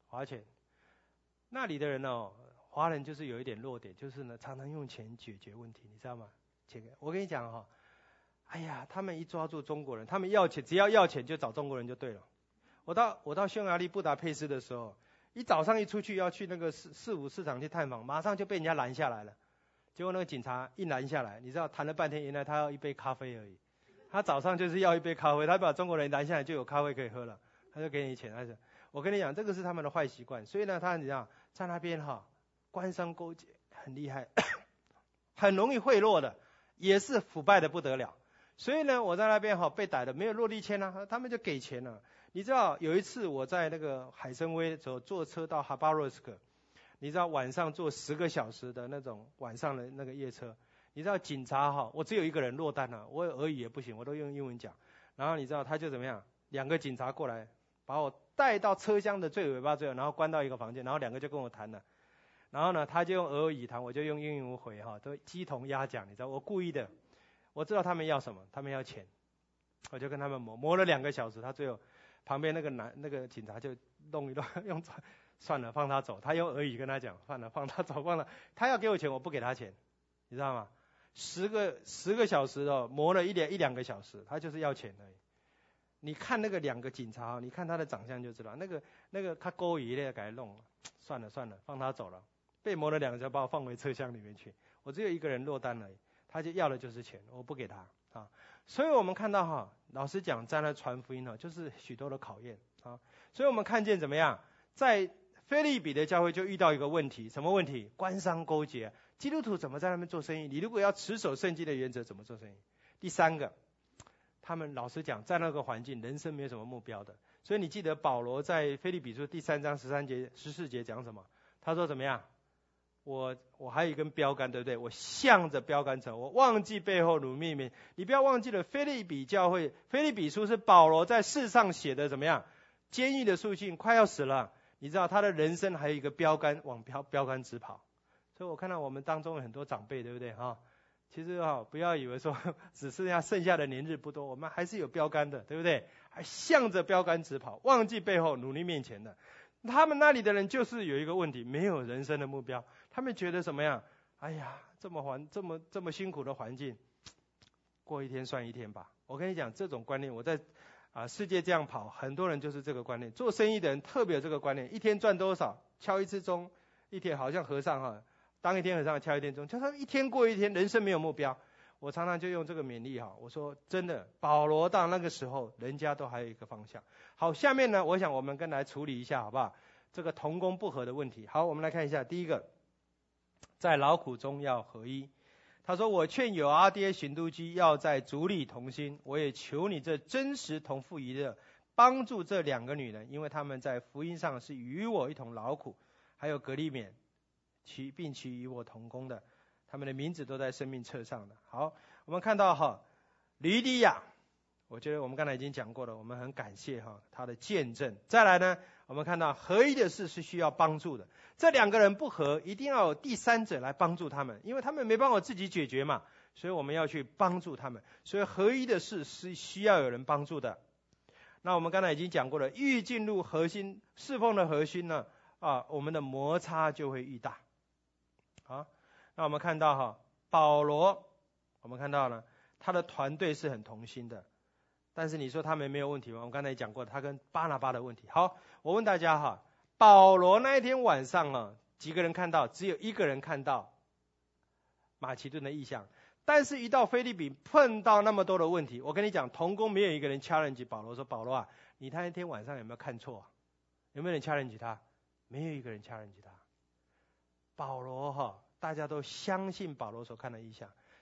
那里的人哦，华人就是有一点弱点，就是呢常常用钱解决问题，你知道吗？我跟你讲哈，哎呀，他们一抓住中国人，他们要钱，只要要钱就找中国人就对了。我到匈牙利布达佩斯的时候，一早上一出去要去那个四五市场去探访，马上就被人家拦下来了。结果那个警察一拦下来，你知道谈了半天，原来他要一杯咖啡而已。他早上就是要一杯咖啡，他把中国人拦下来就有咖啡可以喝了，他就给你钱。我跟你讲，这个是他们的坏习惯。所以呢，他你知道在那边哈，官商勾结很厉害，很容易贿赂的，也是腐败的不得了。所以呢，我在那边哈被逮的没有落地签啊，他们就给钱了。你知道有一次我在那个海参崴的时候坐车到哈巴若斯克，你知道晚上坐10个小时的那种晚上的那个夜车，你知道警察哈，我只有一个人落单了，我俄语也不行，我都用英文讲。然后你知道他就怎么样，2个警察过来把我带到车厢的最尾巴，然后关到一个房间，然后2个就跟我谈了。然后呢，他就用俄语谈，我就用英文回哈，都鸡同鸭讲，你知道我故意的，我知道他们要什么，他们要钱，我就跟他们磨了2个小时，他最后旁边那个警察就弄一弄，算了，放他走。他用俄语跟他讲，放他走，他要给我钱，我不给他钱，你知道吗？10个小时哦，磨了1、2个小时，他就是要钱而已。你看那个2个警察，你看他的长相就知道，那个他勾引的给他弄了，算了，放他走了。被磨了2个小时，把我放回车厢里面去。我只有一个人落单而已，他就要的就是钱，我不给他啊。所以我们看到哈，老实讲，在那传福音呢，就是许多的考验啊。所以我们看见怎么样，在腓立比的教会就遇到一个问题，什么问题？官商勾结。基督徒怎么在那边做生意？你如果要持守圣经的原则，怎么做生意？第3个，他们老实讲，在那个环境，人生没有什么目标的。所以你记得保罗在腓立比书第3章13节、14节讲什么？他说怎么样？我还有一根标杆，对不对？我向着标杆走，我忘记背后努力面。你不要忘记了，腓立比教会，腓立比书是保罗在世上写的，怎么样？监狱的书信，快要死了。你知道他的人生还有一个标杆，往标杆直跑。所以我看到我们当中有很多长辈，对不对哈？其实不要以为说只剩下的年日不多，我们还是有标杆的，对不对？还向着标杆直跑，忘记背后努力面前的。他们那里的人就是有一个问题，没有人生的目标。他们觉得什么样？哎呀，这么辛苦的环境，过一天算一天吧。我跟你讲，这种观念，我在世界这样跑，很多人就是这个观念。做生意的人特别有这个观念，一天赚多少，敲一次钟，一天好像和尚哈，当一天和尚敲一天钟，就他一天过一天，人生没有目标。我常常就用这个勉励哈，我说真的，保罗到那个时候，人家都还有一个方向。好，下面呢，我想我们来处理一下，好不好？这个同工不合的问题。好，我们来看一下，第一个，在劳苦中要合一。他说：“我劝友阿爹、寻都基要在主里同心，我也求你这真实同父一热，帮助这2个女人，因为他们在福音上是与我一同劳苦。还有格利勉，并其与我同工的。”他们的名字都在生命册上的。好，我们看到哈，吕底亚，我觉得我们刚才已经讲过了，我们很感谢哈他的见证。再来呢，我们看到合一的事是需要帮助的，这2个人不合，一定要有第3者来帮助他们，因为他们没办法自己解决嘛，所以我们要去帮助他们。所以合一的事是需要有人帮助的。那我们刚才已经讲过了，愈进入核心侍奉的核心呢，我们的摩擦就会愈大。好。那我们看到哈，保罗，我们看到了他的团队是很同心的，但是你说他们没有问题吗？我刚才也讲过，他跟巴拿巴的问题。好，我问大家哈，保罗那一天晚上几个人看到？只有1个人看到马其顿的异象，但是一到腓立比碰到那么多的问题，我跟你讲，同工没有一个人 challenge 保罗说，保罗啊，你那一天晚上有没有看错？有没有人 challenge 他？没有一个人 challenge 他。保罗大家都相信保罗所看的异象，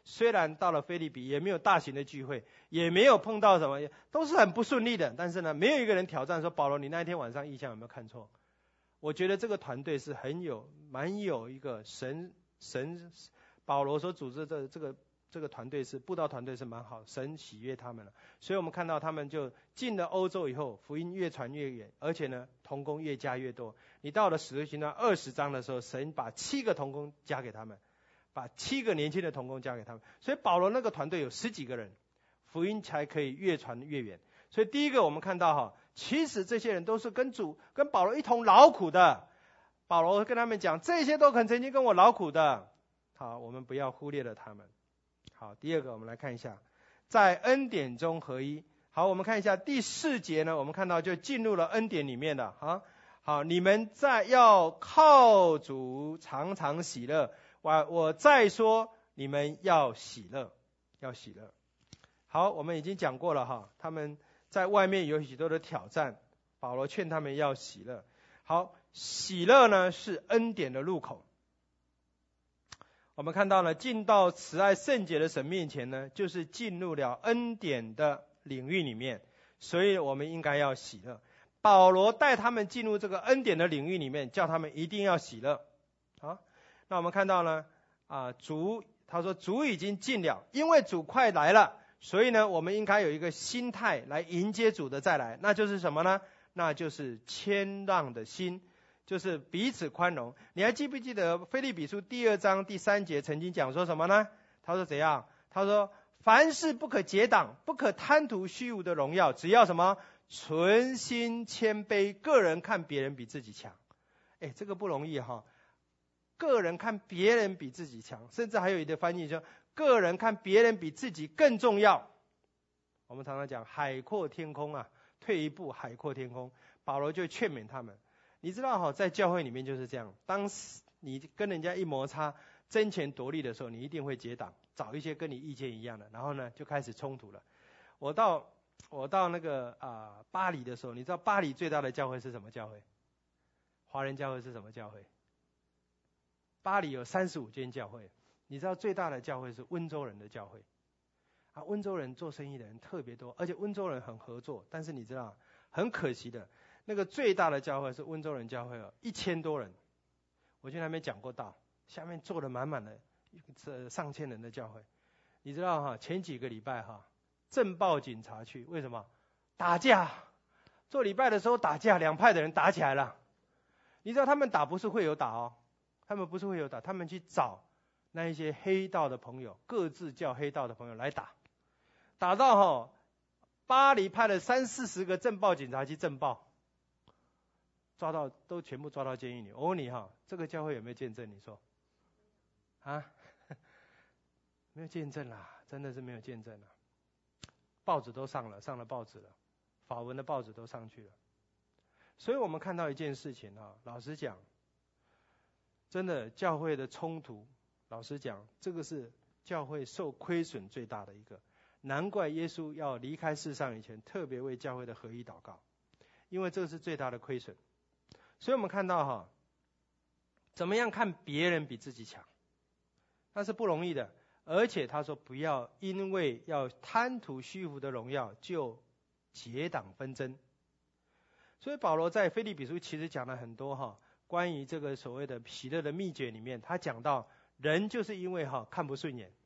虽然到了腓立比也没有大型的聚会，也没有碰到什么，都是很不顺利的。但是呢，没有一个人挑战说保罗，你那一天晚上异象有没有看错？我觉得这个团队是蛮有一个神保罗所组织的这个团队是布道团队是蛮好，神喜悦他们了。所以我们看到他们就进了欧洲以后，福音越传越远，而且呢同工越加越多。你到了使徒行传20章的时候，神把7个同工加给他们，把7个年轻的同工加给他们。所以保罗那个团队有10几个人，福音才可以越传越远。所以第一个我们看到其实这些人都是跟保罗一同劳苦的。保罗跟他们讲，这些都曾经跟我劳苦的。好，我们不要忽略了他们。好，第二个我们来看一下，在恩典中合一。好，我们看一下第4节呢，我们看到就进入了恩典里面了。好，你们要靠主常常喜乐。我再说，你们要喜乐，要喜乐。好，我们已经讲过了他们在外面有许多的挑战，保罗劝他们要喜乐。好，喜乐呢是恩典的入口。我们看到了进到慈爱圣洁的神面前呢，就是进入了恩典的领域里面，所以我们应该要喜乐。保罗带他们进入这个恩典的领域里面，叫他们一定要喜乐。好，那我们看到呢他说主已经近了，因为主快来了，所以呢我们应该有一个心态来迎接主的再来，那就是什么呢？那就是谦让的心，就是彼此宽容。你还记不记得腓立比书第2章第3节曾经讲说什么呢？他说怎样？他说凡事不可结党，不可贪图虚无的荣耀，只要什么？存心谦卑，个人看别人比自己强。这个不容易个人看别人比自己强，甚至还有一个翻译说个人看别人比自己更重要。我们常常讲海阔天空退一步海阔天空。保罗就劝勉他们，你知道在教会里面就是这样，当你跟人家一摩擦争权夺利的时候，你一定会结党，找一些跟你意见一样的，然后呢就开始冲突了。我到那个巴黎的时候，你知道巴黎最大的教会是什么教会？华人教会是什么教会？巴黎有35间教会，你知道最大的教会是温州人的教会温州人做生意的人特别多，而且温州人很合作。但是你知道很可惜的，那个最大的教会是温州人教会1000多人，我去那边讲过道，下面坐了满满的上千人的教会。你知道前几个礼拜镇暴警察去，为什么？打架，做礼拜的时候打架，两派的人打起来了。你知道他们打不是会友打他们不是会友打，他们去找那一些黑道的朋友，各自叫黑道的朋友来打，打到巴黎派了30-40个镇暴警察去镇暴，都全部抓到监狱里。我问你这个教会有没有见证？你说没有见证啦，真的是没有见证啦。报纸都上了报纸了，法文的报纸都上去了。所以我们看到一件事情老实讲，真的教会的冲突，老实讲，这个是教会受亏损最大的一个。难怪耶稣要离开世上以前，特别为教会的合一祷告，因为这个是最大的亏损。所以我们看到怎么样看别人比自己强，那是不容易的。而且他说不要因为要贪图虚无的荣耀就结党纷争。所以保罗在腓立比书其实讲了很多关于这个所谓的喜乐的秘诀里面，他讲到人就是因为看不顺眼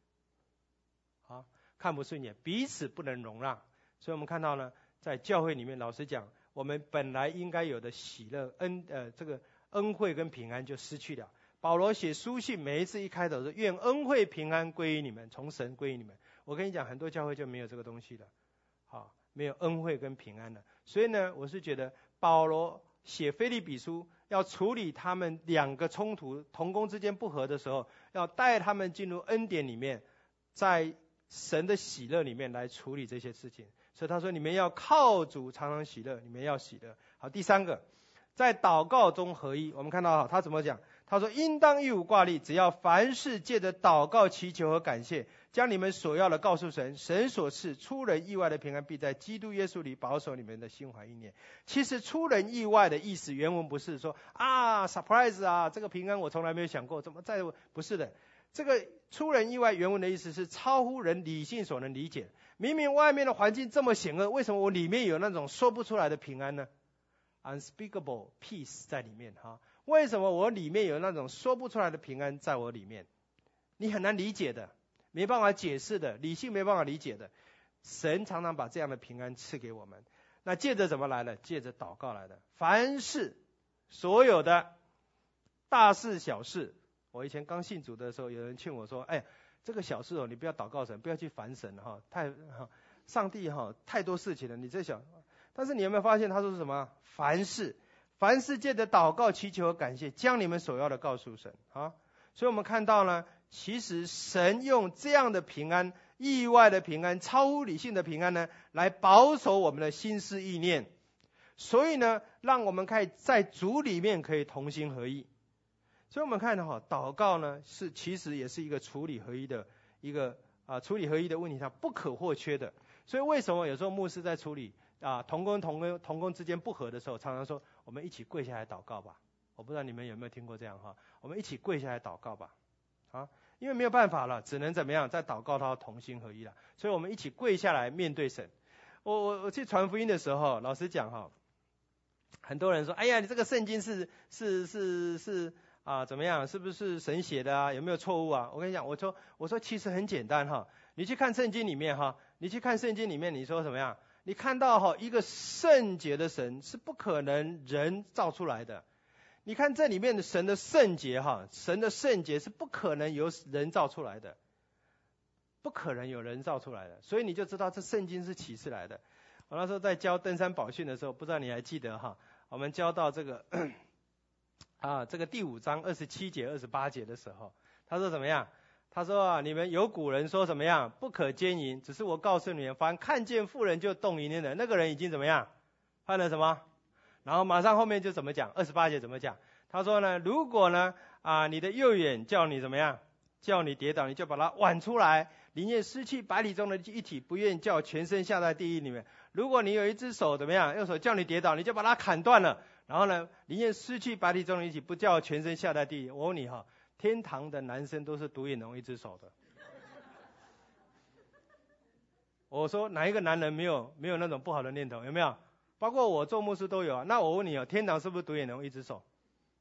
看不顺眼，彼此不能容让。所以我们看到呢，在教会里面，老实讲，我们本来应该有的喜乐这个恩惠跟平安就失去了。保罗写书信，每一次一开头是愿恩惠平安归于你们，从神归于你们。我跟你讲，很多教会就没有这个东西了没有恩惠跟平安了。所以呢，我是觉得保罗写腓立比书要处理他们2个冲突，同工之间不和的时候，要带他们进入恩典里面，在神的喜乐里面来处理这些事情。所以他说你们要靠主常常喜乐，你们要喜乐。好，第3个，在祷告中合一。我们看到他怎么讲，他说应当一无挂虑，只要凡事借着祷告祈求和感谢，将你们所要的告诉神，神所赐出人意外的平安必在基督耶稣里保守你们的心怀意念。其实出人意外的意思，原文不是说surprise这个平安我从来没有想过，怎么不是的。 这个出人意外原文的意思是超乎人理性所能理解。明明外面的环境这么险恶，为什么我里面有那种说不出来的平安呢？ Unspeakable peace 在里面哈。为什么我里面有那种说不出来的平安在我里面？你很难理解的，没办法解释的，理性没办法理解的。神常常把这样的平安赐给我们。那借着怎么来的？借着祷告来的。凡事所有的大事小事，我以前刚信主的时候，有人劝我说：“哎，这个小事哦，你不要祷告神，不要去烦神哈，上帝哈太多事情了，你这小。”但是你有没有发现他说是什么？凡事借着祷告、祈求和感谢，将你们所要的告诉神啊。所以我们看到呢，其实神用这样的平安、意外的平安、超乎理性的平安呢，来保守我们的心思意念。所以呢，让我们可以在主里面可以同心合意。所以我们看到哈，祷告呢其实也是一个处理合一的处理合一的问题上不可或缺的。所以为什么有时候牧师在处理同工之间不和的时候，常常说我们一起跪下来祷告吧。我不知道你们有没有听过这样哈？我们一起跪下来祷告吧，因为没有办法了，只能怎么样，在祷告他同心合一了。所以我们一起跪下来面对神。我去传福音的时候，老实讲哈，很多人说，哎呀，你这个圣经是怎么样？是不是神写的啊？有没有错误啊？我跟你讲，我说其实很简单哈，你去看圣经里面哈，你说什么样？你看到哈一个圣洁的神是不可能人造出来的。你看这里面的神的圣洁哈，神的圣洁是不可能由人造出来的，不可能有人造出来的。所以你就知道这圣经是启示来的。我那时候在教登山宝训的时候，不知道你还记得哈？我们教到这个这个第5章27节28节的时候，他说怎么样？他说你们有古人说怎么样？不可奸淫，只是我告诉你们，凡看见妇人就动淫念的，那个人已经怎么样？犯了什么？然后马上后面就怎么讲？28节怎么讲？他说呢，如果呢你的右眼叫你怎么样？叫你跌倒，你就把它剜出来，宁愿失去百里中的一体，不愿叫全身下在地狱里面。如果你有一只手怎么样？右手叫你跌倒，你就把它砍断了。然后呢，宁愿失去百里中的一体，不叫全身下在地狱。我问你哈，天堂的男生都是独眼龙一只手的。我说哪一个男人没有那种不好的念头？有没有？包括我做牧师都有啊。那我问你天堂是不是独眼龙一只手？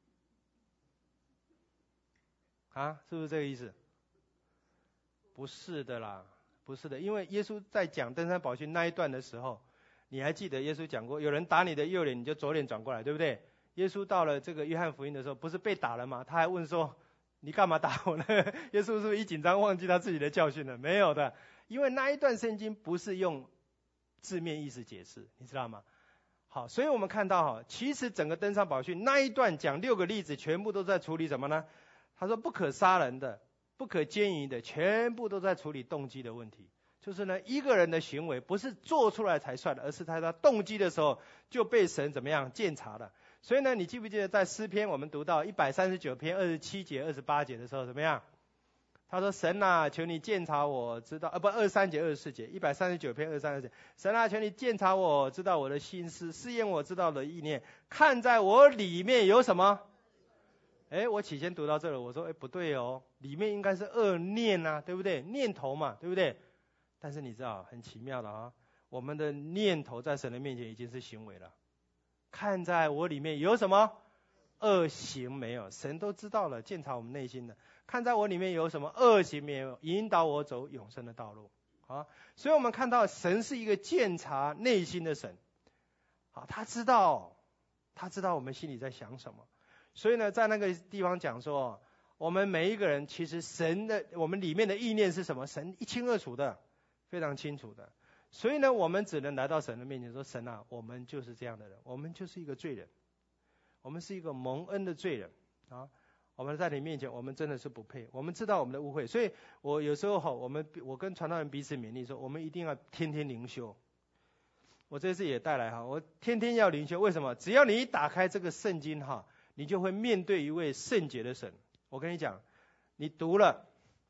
是不是这个意思？不是的啦，不是的。因为耶稣在讲登山宝训那一段的时候，你还记得耶稣讲过，有人打你的右脸，你就左脸转过来，对不对？耶稣到了这个约翰福音的时候，不是被打了吗？他还问说，你干嘛打我呢？耶稣是不是一紧张忘记他自己的教训了？没有的，因为那一段圣经不是用字面意思解释，你知道吗？好，所以我们看到其实整个登山宝训那一段讲6个例子，全部都在处理什么呢？他说不可杀人的，不可奸淫的，全部都在处理动机的问题。就是呢，一个人的行为不是做出来才算的，而是他动机的时候就被神怎么样鉴察了。所以呢，你记不记得在诗篇我们读到139篇27节28节的时候怎么样？他说神啊，求你鉴察我知道23节24节139篇23节，神啊，求你鉴察我知道我的心思，试验我知道的意念，看在我里面有什么。我起先读到这了，我说不对哦，里面应该是恶念啊，对不对？念头嘛，对不对？但是你知道很奇妙的我们的念头在神的面前已经是行为了。看在我里面有什么恶行没有？神都知道了，鉴察我们内心的。看在我里面有什么恶行没有？引导我走永生的道路。所以我们看到神是一个鉴察内心的神。他知道我们心里在想什么。所以呢，在那个地方讲说，我们每一个人其实我们里面的意念是什么？神一清二楚的，非常清楚的。所以呢，我们只能来到神的面前说，神啊，我们就是这样的人，我们就是一个罪人，我们是一个蒙恩的罪人我们在你面前，我们真的是不配，我们知道我们的污秽。所以我有时候我跟传道人彼此勉励说，我们一定要天天灵修。我这次也带来我天天要灵修。为什么？只要你一打开这个圣经你就会面对一位圣洁的神。我跟你讲，你读了，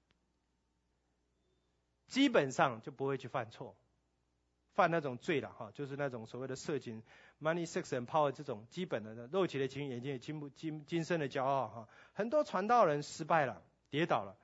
基本上就不会去犯错，犯那种罪了就是那种所谓的色情 money sex and power 这种基本的肉体的情欲，眼睛也今生的骄傲很多传道人失败了，跌倒了。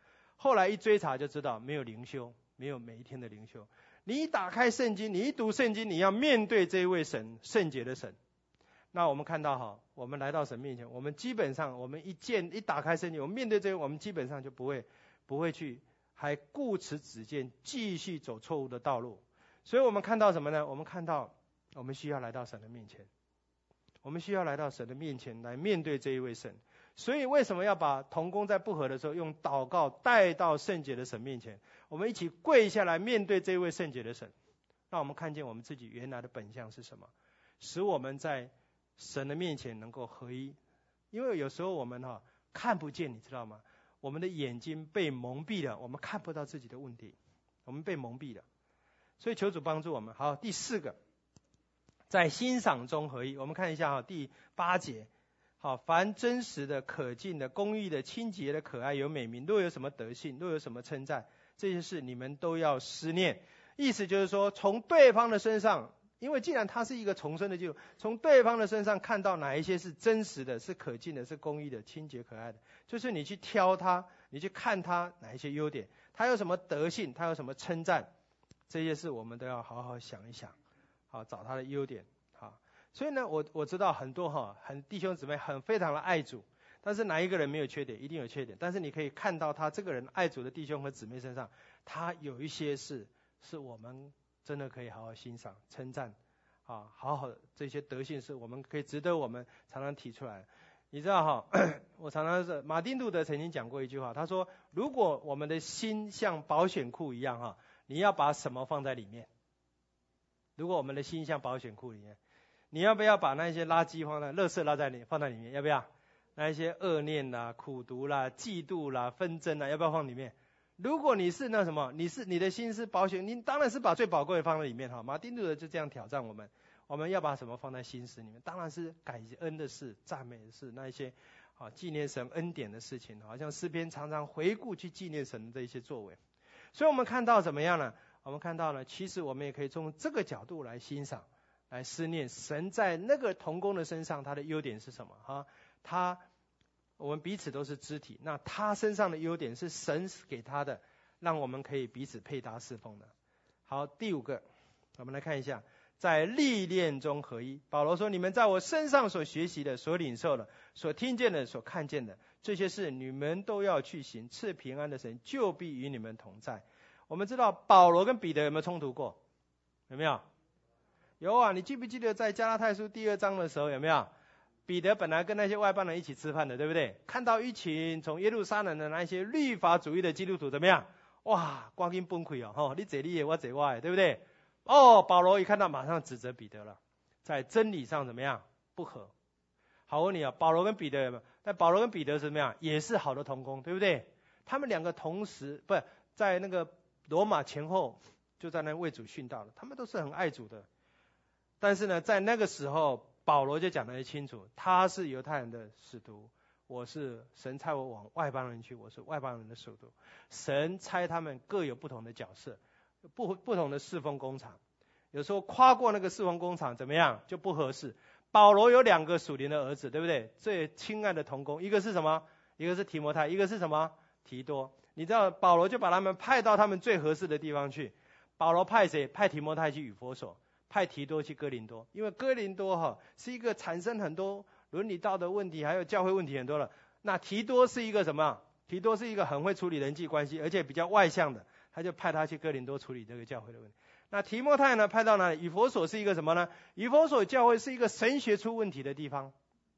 后来一追查就知道没有灵修，没有每一天的灵修。你一打开圣经，你一读圣经，你要面对这一位神，圣洁的神。那我们看到我们来到神面前，我们基本上我们一打开圣经，我们面对这个，我们基本上就不会去还顾此己见，继续走错误的道路。所以我们看到什么呢？我们看到我们需要来到神的面前，我们需要来到神的面前来面对这一位神。所以为什么要把同工在不和的时候用祷告带到圣洁的神面前？我们一起跪下来面对这一位圣洁的神，让我们看见我们自己原来的本相是什么，使我们在神的面前能够合一。因为有时候我们看不见，你知道吗？我们的眼睛被蒙蔽了，我们看不到自己的问题，我们被蒙蔽了。所以求主帮助我们。好，第4个，在欣赏中合一。我们看一下第8节。好，凡真实的、可敬的、公义的、清洁的、可爱、有美名，若有什么德性，若有什么称赞，这些事你们都要思念。意思就是说，从对方的身上，因为既然他是一个重生的基督徒，从对方的身上看到哪一些是真实的、是可敬的、是公义的、清洁可爱的，就是你去挑他，你去看他哪一些优点，他有什么德性，他有什么称赞，这些事我们都要好好想一想，好，找他的优点。好，所以呢，我知道很多弟兄姊妹非常的爱主，但是哪一个人没有缺点？一定有缺点。但是你可以看到他这个人爱主的弟兄和姊妹身上，他有一些是我们真的可以好好欣赏、称赞，好好这些德性是我们可以值得我们常常提出来。你知道我常常是马丁路德曾经讲过一句话，他说：如果我们的心像保险库一样你要把什么放在里面？如果我们的心像保险库里面，你要不要把那些垃圾垃圾放在里面？要不要？那一些恶念啦、苦毒啦、嫉妒啦、纷争啦，要不要放里面？如果你是那什么，你的心是保险，你当然是把最宝贵的放在里面马丁路德就这样挑战我们，我们要把什么放在心思里面？当然是感恩的事、赞美的事，那一些纪念神恩典的事情，好像诗篇常常回顾去纪念神的一些作为。所以我们看到怎么样呢？我们看到呢，其实我们也可以从这个角度来欣赏、来思念神在那个同工的身上他的优点是什么我们彼此都是肢体，那他身上的优点是神给他的，让我们可以彼此配搭侍奉的。好，第5个，我们来看一下，在历练中合一。保罗说：你们在我身上所学习的、所领受的、所听见的、所看见的，这些事你们都要去行，赐平安的神就必与你们同在。我们知道保罗跟彼得有没有冲突过？有没有？有啊，你记不记得在加拉太书第2章的时候，有没有？彼得本来跟那些外邦人一起吃饭的，对不对？看到一群从耶路撒冷的那些律法主义的基督徒怎么样？哇，光景崩溃你这里也我这外，对不对？保罗一看到马上指责彼得了，在真理上怎么样？不合。好，我问你保罗跟彼得有没有？但保罗跟彼得是怎么样？也是好的同工，对不对？他们两个同时在那个罗马前后就在那为主殉道了，他们都是很爱主的。但是呢，在那个时候保罗就讲得很清楚，他是犹太人的使徒，我是神差我往外邦人去，我是外邦人的使徒。神差他们各有不同的角色，不同的侍奉工场。有时候跨过那个侍奉工场怎么样就不合适。保罗有2个属灵的儿子，对不对？最亲爱的同工，一个是什么？一个是提摩太，一个是什么？提多。你知道保罗就把他们派到他们最合适的地方去。保罗派谁？派提摩太去以弗所，派提多去哥林多。因为哥林多是一个产生很多伦理道德问题还有教会问题很多了。那提多是一个什么？提多是一个很会处理人际关系而且比较外向的，他就派他去哥林多处理这个教会的问题。那提摩太呢，派到哪里？以弗所是一个什么呢？以弗所教会是一个神学出问题的地方。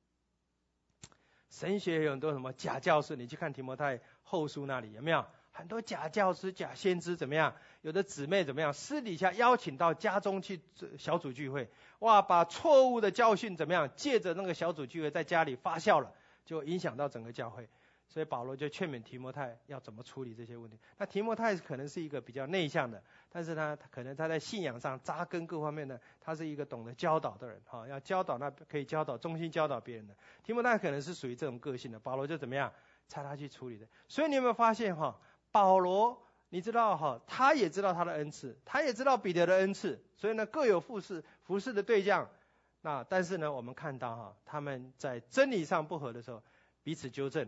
神学有很多什么假教师，你去看提摩太后书那里有没有很多假教师、假先知怎么样？有的姊妹怎么样？私底下邀请到家中去小组聚会，哇，把错误的教训怎么样？借着那个小组聚会在家里发酵了，就影响到整个教会。所以保罗就劝勉提摩太要怎么处理这些问题。那提摩太可能是一个比较内向的，但是他可能他在信仰上扎根各方面的，他是一个懂得教导的人要教导那可以教导，忠心教导别人的。提摩太可能是属于这种个性的，保罗就怎么样差他去处理的。所以你有没有发现保罗你知道他也知道他的恩赐，他也知道彼得的恩赐，所以呢各有服侍的对象。那但是呢我们看到他们在真理上不合的时候彼此纠正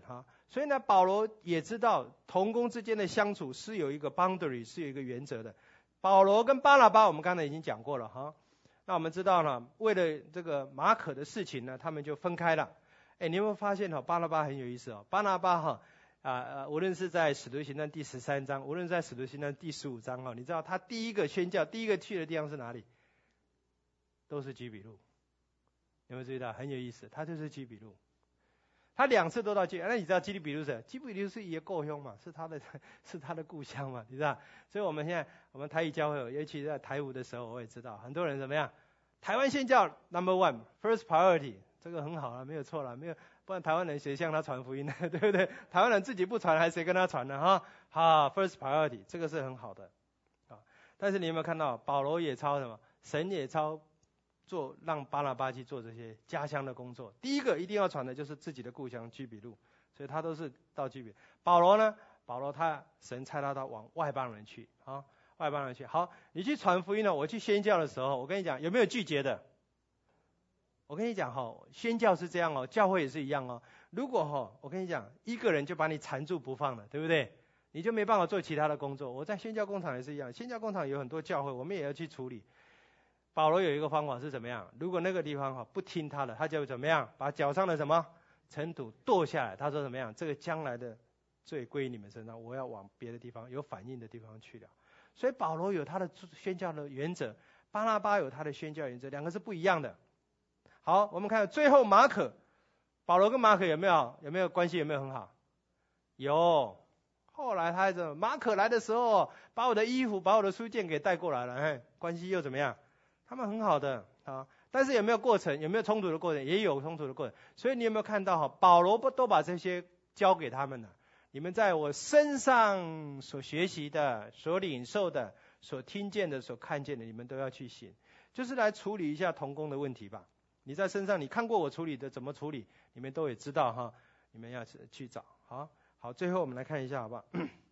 所以呢，保罗也知道同工之间的相处是有一个 boundary， 是有一个原则的。保罗跟巴拿巴我们刚才已经讲过了哈。那我们知道呢，为了这个马可的事情呢，他们就分开了。你有没有发现巴拿巴很有意思巴拿巴无论是在使徒行传第13章，无论在使徒行传第15章你知道他第一个宣教，第一个去的地方是哪里？都是基比路。有没有注意到？很有意思，他就是基比路。他2次都到那你知道基比路是谁？基比路是也故乡嘛，是他的故乡嘛，你知道？所以我们现在我们台语教会，尤其在台舞的时候，我也知道很多人怎么样？台湾宣教 1 first priority， 这个很好了，没有错了，没有，不然台湾人谁向他传福音呢？对不对？台湾人自己不传，还谁跟他传呢？first priority， 这个是很好的但是你有没有看到保罗也抄什么？神也抄。让巴拿巴去做这些家乡的工作。第一个一定要传的就是自己的故乡基比路，所以他都是到基比。保罗呢？保罗神差他到往外邦人去外邦人去。好，你去传福音呢？我去宣教的时候，我跟你讲有没有拒绝的？我跟你讲宣教是这样教会也是一样如果我跟你讲一个人就把你缠住不放了，对不对？你就没办法做其他的工作。我在宣教工厂也是一样，宣教工厂有很多教会，我们也要去处理。保罗有一个方法是怎么样？如果那个地方不听他的，他就怎么样？把脚上的什么尘土跺下来。他说怎么样？这个将来的罪归你们身上，我要往别的地方有反应的地方去了。所以保罗有他的宣教的原则，巴拿巴有他的宣教原则，两个是不一样的。好，我们看最后马可，保罗跟马可有没有关系？有没有很好？有。后来马可来的时候，把我的衣服、把我的书件给带过来了，关系又怎么样？他们很好的但是有没有过程？有没有冲突的过程？也有冲突的过程。所以你有没有看到保罗都把这些交给他们了？你们在我身上所学习的、所领受的、所听见的、所看见的，你们都要去行，就是来处理一下同工的问题吧。你在身上，你看过我处理的怎么处理，你们都也知道你们要去找。好，最后我们来看一下好不好？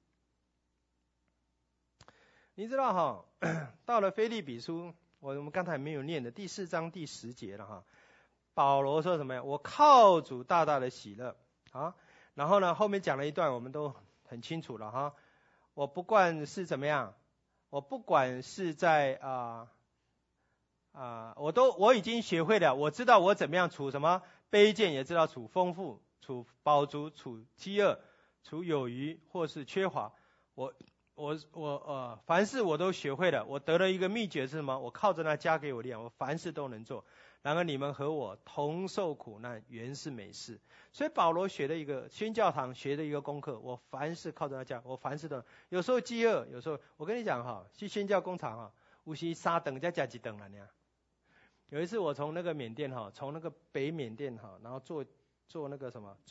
你知道到了腓立比书。我们刚才没有念的第4章第10节了保罗说什么呀？我靠主大大的喜乐然后呢，后面讲了一段我们都很清楚了我不管是怎么样，我不管是在我已经学会了，我知道我怎么样处什么卑贱，也知道处丰富，处饱足，处饥饿，处有余或是缺乏。凡事我都学会了。我得了一个秘诀是什么？我靠着那加给我力量，我凡事都能做。然而你们和我同受苦难，原是美事。所以保罗学的一个宣教堂学的一个功课，我凡事靠着那加，我凡事都。有时候饥饿，有时候我跟你讲去宣教工厂有时3顿再加1顿了呢。有一次我从那个缅甸从那个北缅甸然后坐那个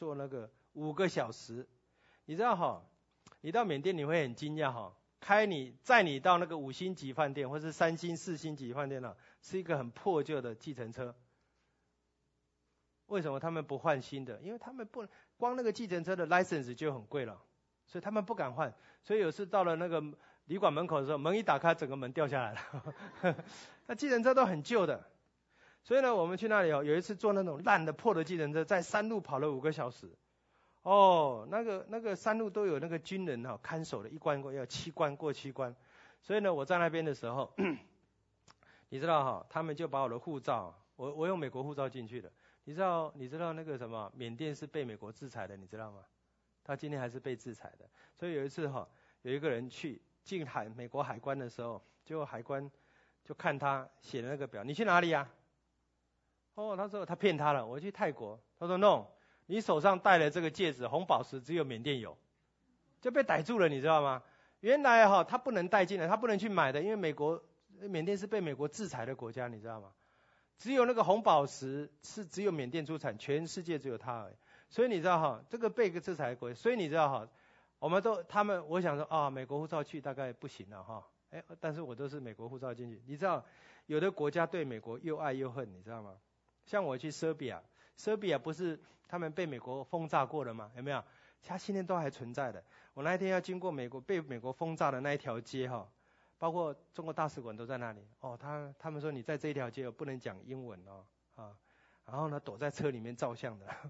5个小时，你知道你到缅甸你会很惊讶载你到那个5星级饭店或是3星4星级饭店是一个很破旧的计程车。为什么他们不换新的？因为他们不光那个计程车的 license 就很贵了，所以他们不敢换。所以有次到了那个旅馆门口的时候，门一打开，整个门掉下来了。那计程车都很旧的，所以呢，我们去那里有一次坐那种烂的破的计程车，在山路跑了5个小时。那个山路都有那个军人看守的，一关要7关过7关。所以呢，我在那边的时候，你知道他们就把我的护照，我用美国护照进去的。你知道那个什么缅甸是被美国制裁的，你知道吗？他今天还是被制裁的。所以有一次有一个人进美国海关的时候，结果海关就看他写的那个表，你去哪里啊？他说他骗他了，我去泰国。他说 no， 你手上戴了这个戒指红宝石只有缅甸有，就被逮住了，你知道吗？原来他不能带进来，他不能去买的，因为缅甸是被美国制裁的国家，你知道吗？只有那个红宝石是只有缅甸出产，全世界只有它而已。所以你知道这个被制裁的国家，所以你知道我想说美国护照去大概不行了但是我都是美国护照进去。你知道有的国家对美国又爱又恨，你知道吗？像我去塞比亚不是他们被美国轰炸过了吗？有没有？他现在都还存在的。我那一天要经过被美国轰炸的那一条街包括中国大使馆都在那里他们说你在这一条街不能讲英文然后呢躲在车里面照相的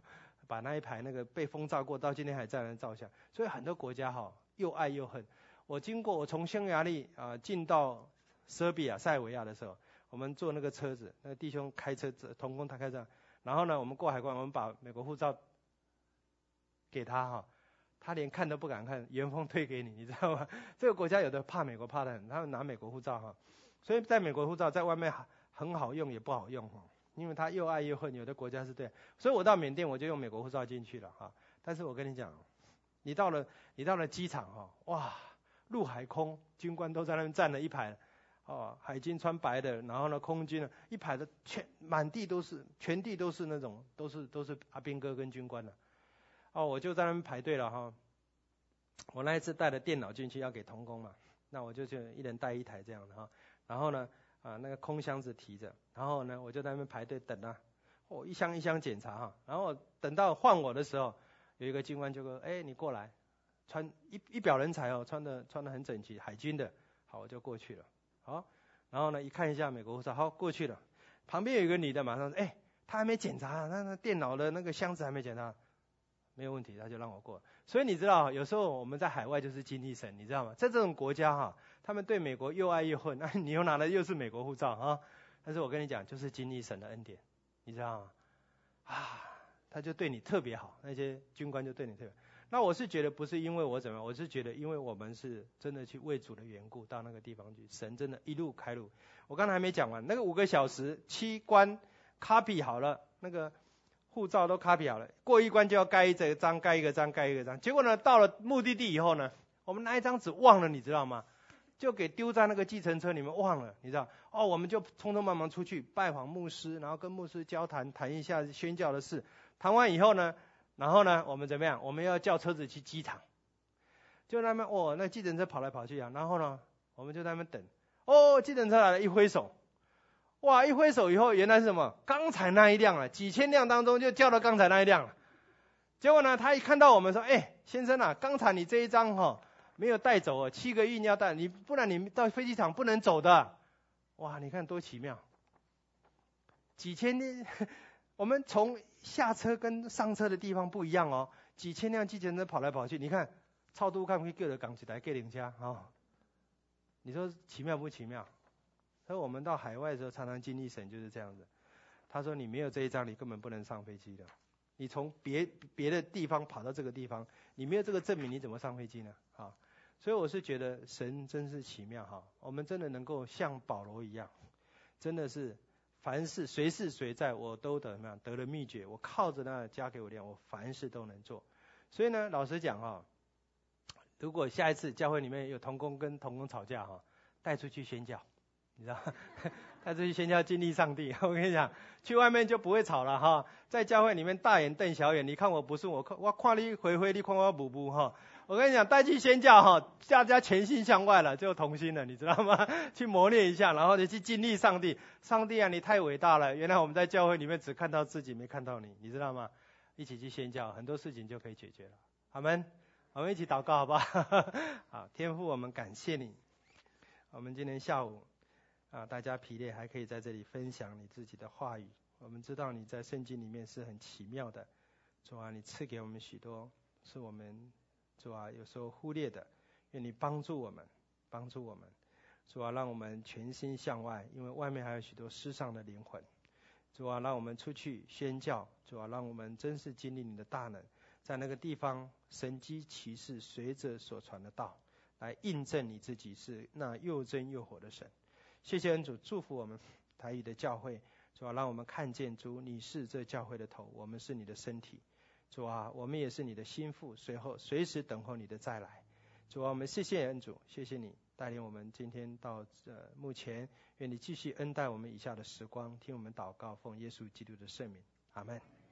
把那一排那个被风照过，到今天还在那照相。所以很多国家又爱又恨。我从匈牙利进到塞尔维亚的时候，我们坐那个车子，那个弟兄开车子，同工他开车，然后呢，我们过海关，我们把美国护照给他他连看都不敢看，原封退给你，你知道吗？这个国家有的怕美国怕得很，他们拿美国护照所以在美国护照在外面很好用也不好用因为他又爱又恨，有的国家是对，所以我到缅甸我就用美国护照进去了但是我跟你讲，你到了机场哇，陆海空军官都在那边站了一排海军穿白的，然后呢空军一排的满地都是，全地都是那种都是阿兵哥跟军官我就在那边排队了我那一次带了电脑进去要给同工嘛，那我就一人带一台这样的然后呢那个空箱子提着，然后呢我就在那边排队等一箱一箱检查然后等到换我的时候，有一个军官就说你过来，穿一表人才穿得很整齐，海军的，好，我就过去了然后呢一看一下美国护照，好，过去了，旁边有一个女的马上说他还没检查，那电脑的那个箱子还没检查，没有问题，他就让我过。所以你知道有时候我们在海外就是经历神，你知道吗？在这种国家他们对美国又爱又恨，你又拿的又是美国护照但是我跟你讲，就是经历神的恩典，你知道吗？他就对你特别好，那些军官就对你特别好。那我是觉得不是因为我怎么样，我是觉得因为我们是真的去为主的缘故到那个地方去，神真的一路开路。我刚才还没讲完，那个5个小时7关 copy 好了，那个护照都 copy 好了，过一关就要盖一个章，盖一个章，盖一个章。结果呢，到了目的地以后呢，我们那一张纸忘了，你知道吗？就给丢在那个计程车里面忘了，你知道？我们就匆匆忙忙出去拜访牧师，然后跟牧师交谈，谈一下宣教的事。谈完以后呢，然后呢，我们怎么样？我们要叫车子去机场。就那边那计程车跑来跑去然后呢，我们就在那边等。计程车来了，一挥手。哇！一挥手以后，原来是什么？刚才那一辆几千辆当中就叫到刚才那一辆了。结果呢，他一看到我们说：“先生刚才你这一张没有带走7个印要带，不然你到飞机场不能走的。”哇！你看多奇妙！几千辆，我们从下车跟上车的地方不一样几千辆计程车跑来跑去，你看超多看会叫的港起来给人家你说奇妙不奇妙？所以我们到海外的时候，常常经历神就是这样子。他说：“你没有这一张，你根本不能上飞机的。你从别的地方跑到这个地方，你没有这个证明，你怎么上飞机呢？”所以我是觉得神真是奇妙我们真的能够像保罗一样，真的是凡事随事随在，我都得了秘诀，我靠着那加给我力量，我凡事都能做。所以呢，老实讲如果下一次教会里面有同工跟同工吵架带出去宣教。你知道带出去宣教经历上帝，我跟你讲，去外面就不会吵了在教会里面大眼瞪小眼，你看我不是我看你回回，你看我补补我跟你讲，带去宣教大家全心向外了，就同心了，你知道吗？去磨练一下，然后就去经历上帝。上帝你太伟大了！原来我们在教会里面只看到自己，没看到你，你知道吗？一起去宣教，很多事情就可以解决了。阿们，我们一起祷告好不好？好，天父，我们感谢你。我们今天下午大家疲累还可以在这里分享你自己的话语。我们知道你在圣经里面是很奇妙的，主你赐给我们许多是我们主有时候忽略的，愿你帮助我们，主让我们全心向外，因为外面还有许多失丧的灵魂。主让我们出去宣教，主让我们真是经历你的大能，在那个地方神迹奇事随着所传的道来印证你自己是那又真又活的神。谢谢恩主，祝福我们台语的教会，主让我们看见主你是这教会的头，我们是你的身体。主我们也是你的心腹，随时等候你的再来。主我们谢谢恩主，谢谢你带领我们今天到目前，愿你继续恩待我们以下的时光，听我们祷告，奉耶稣基督的圣名，阿们。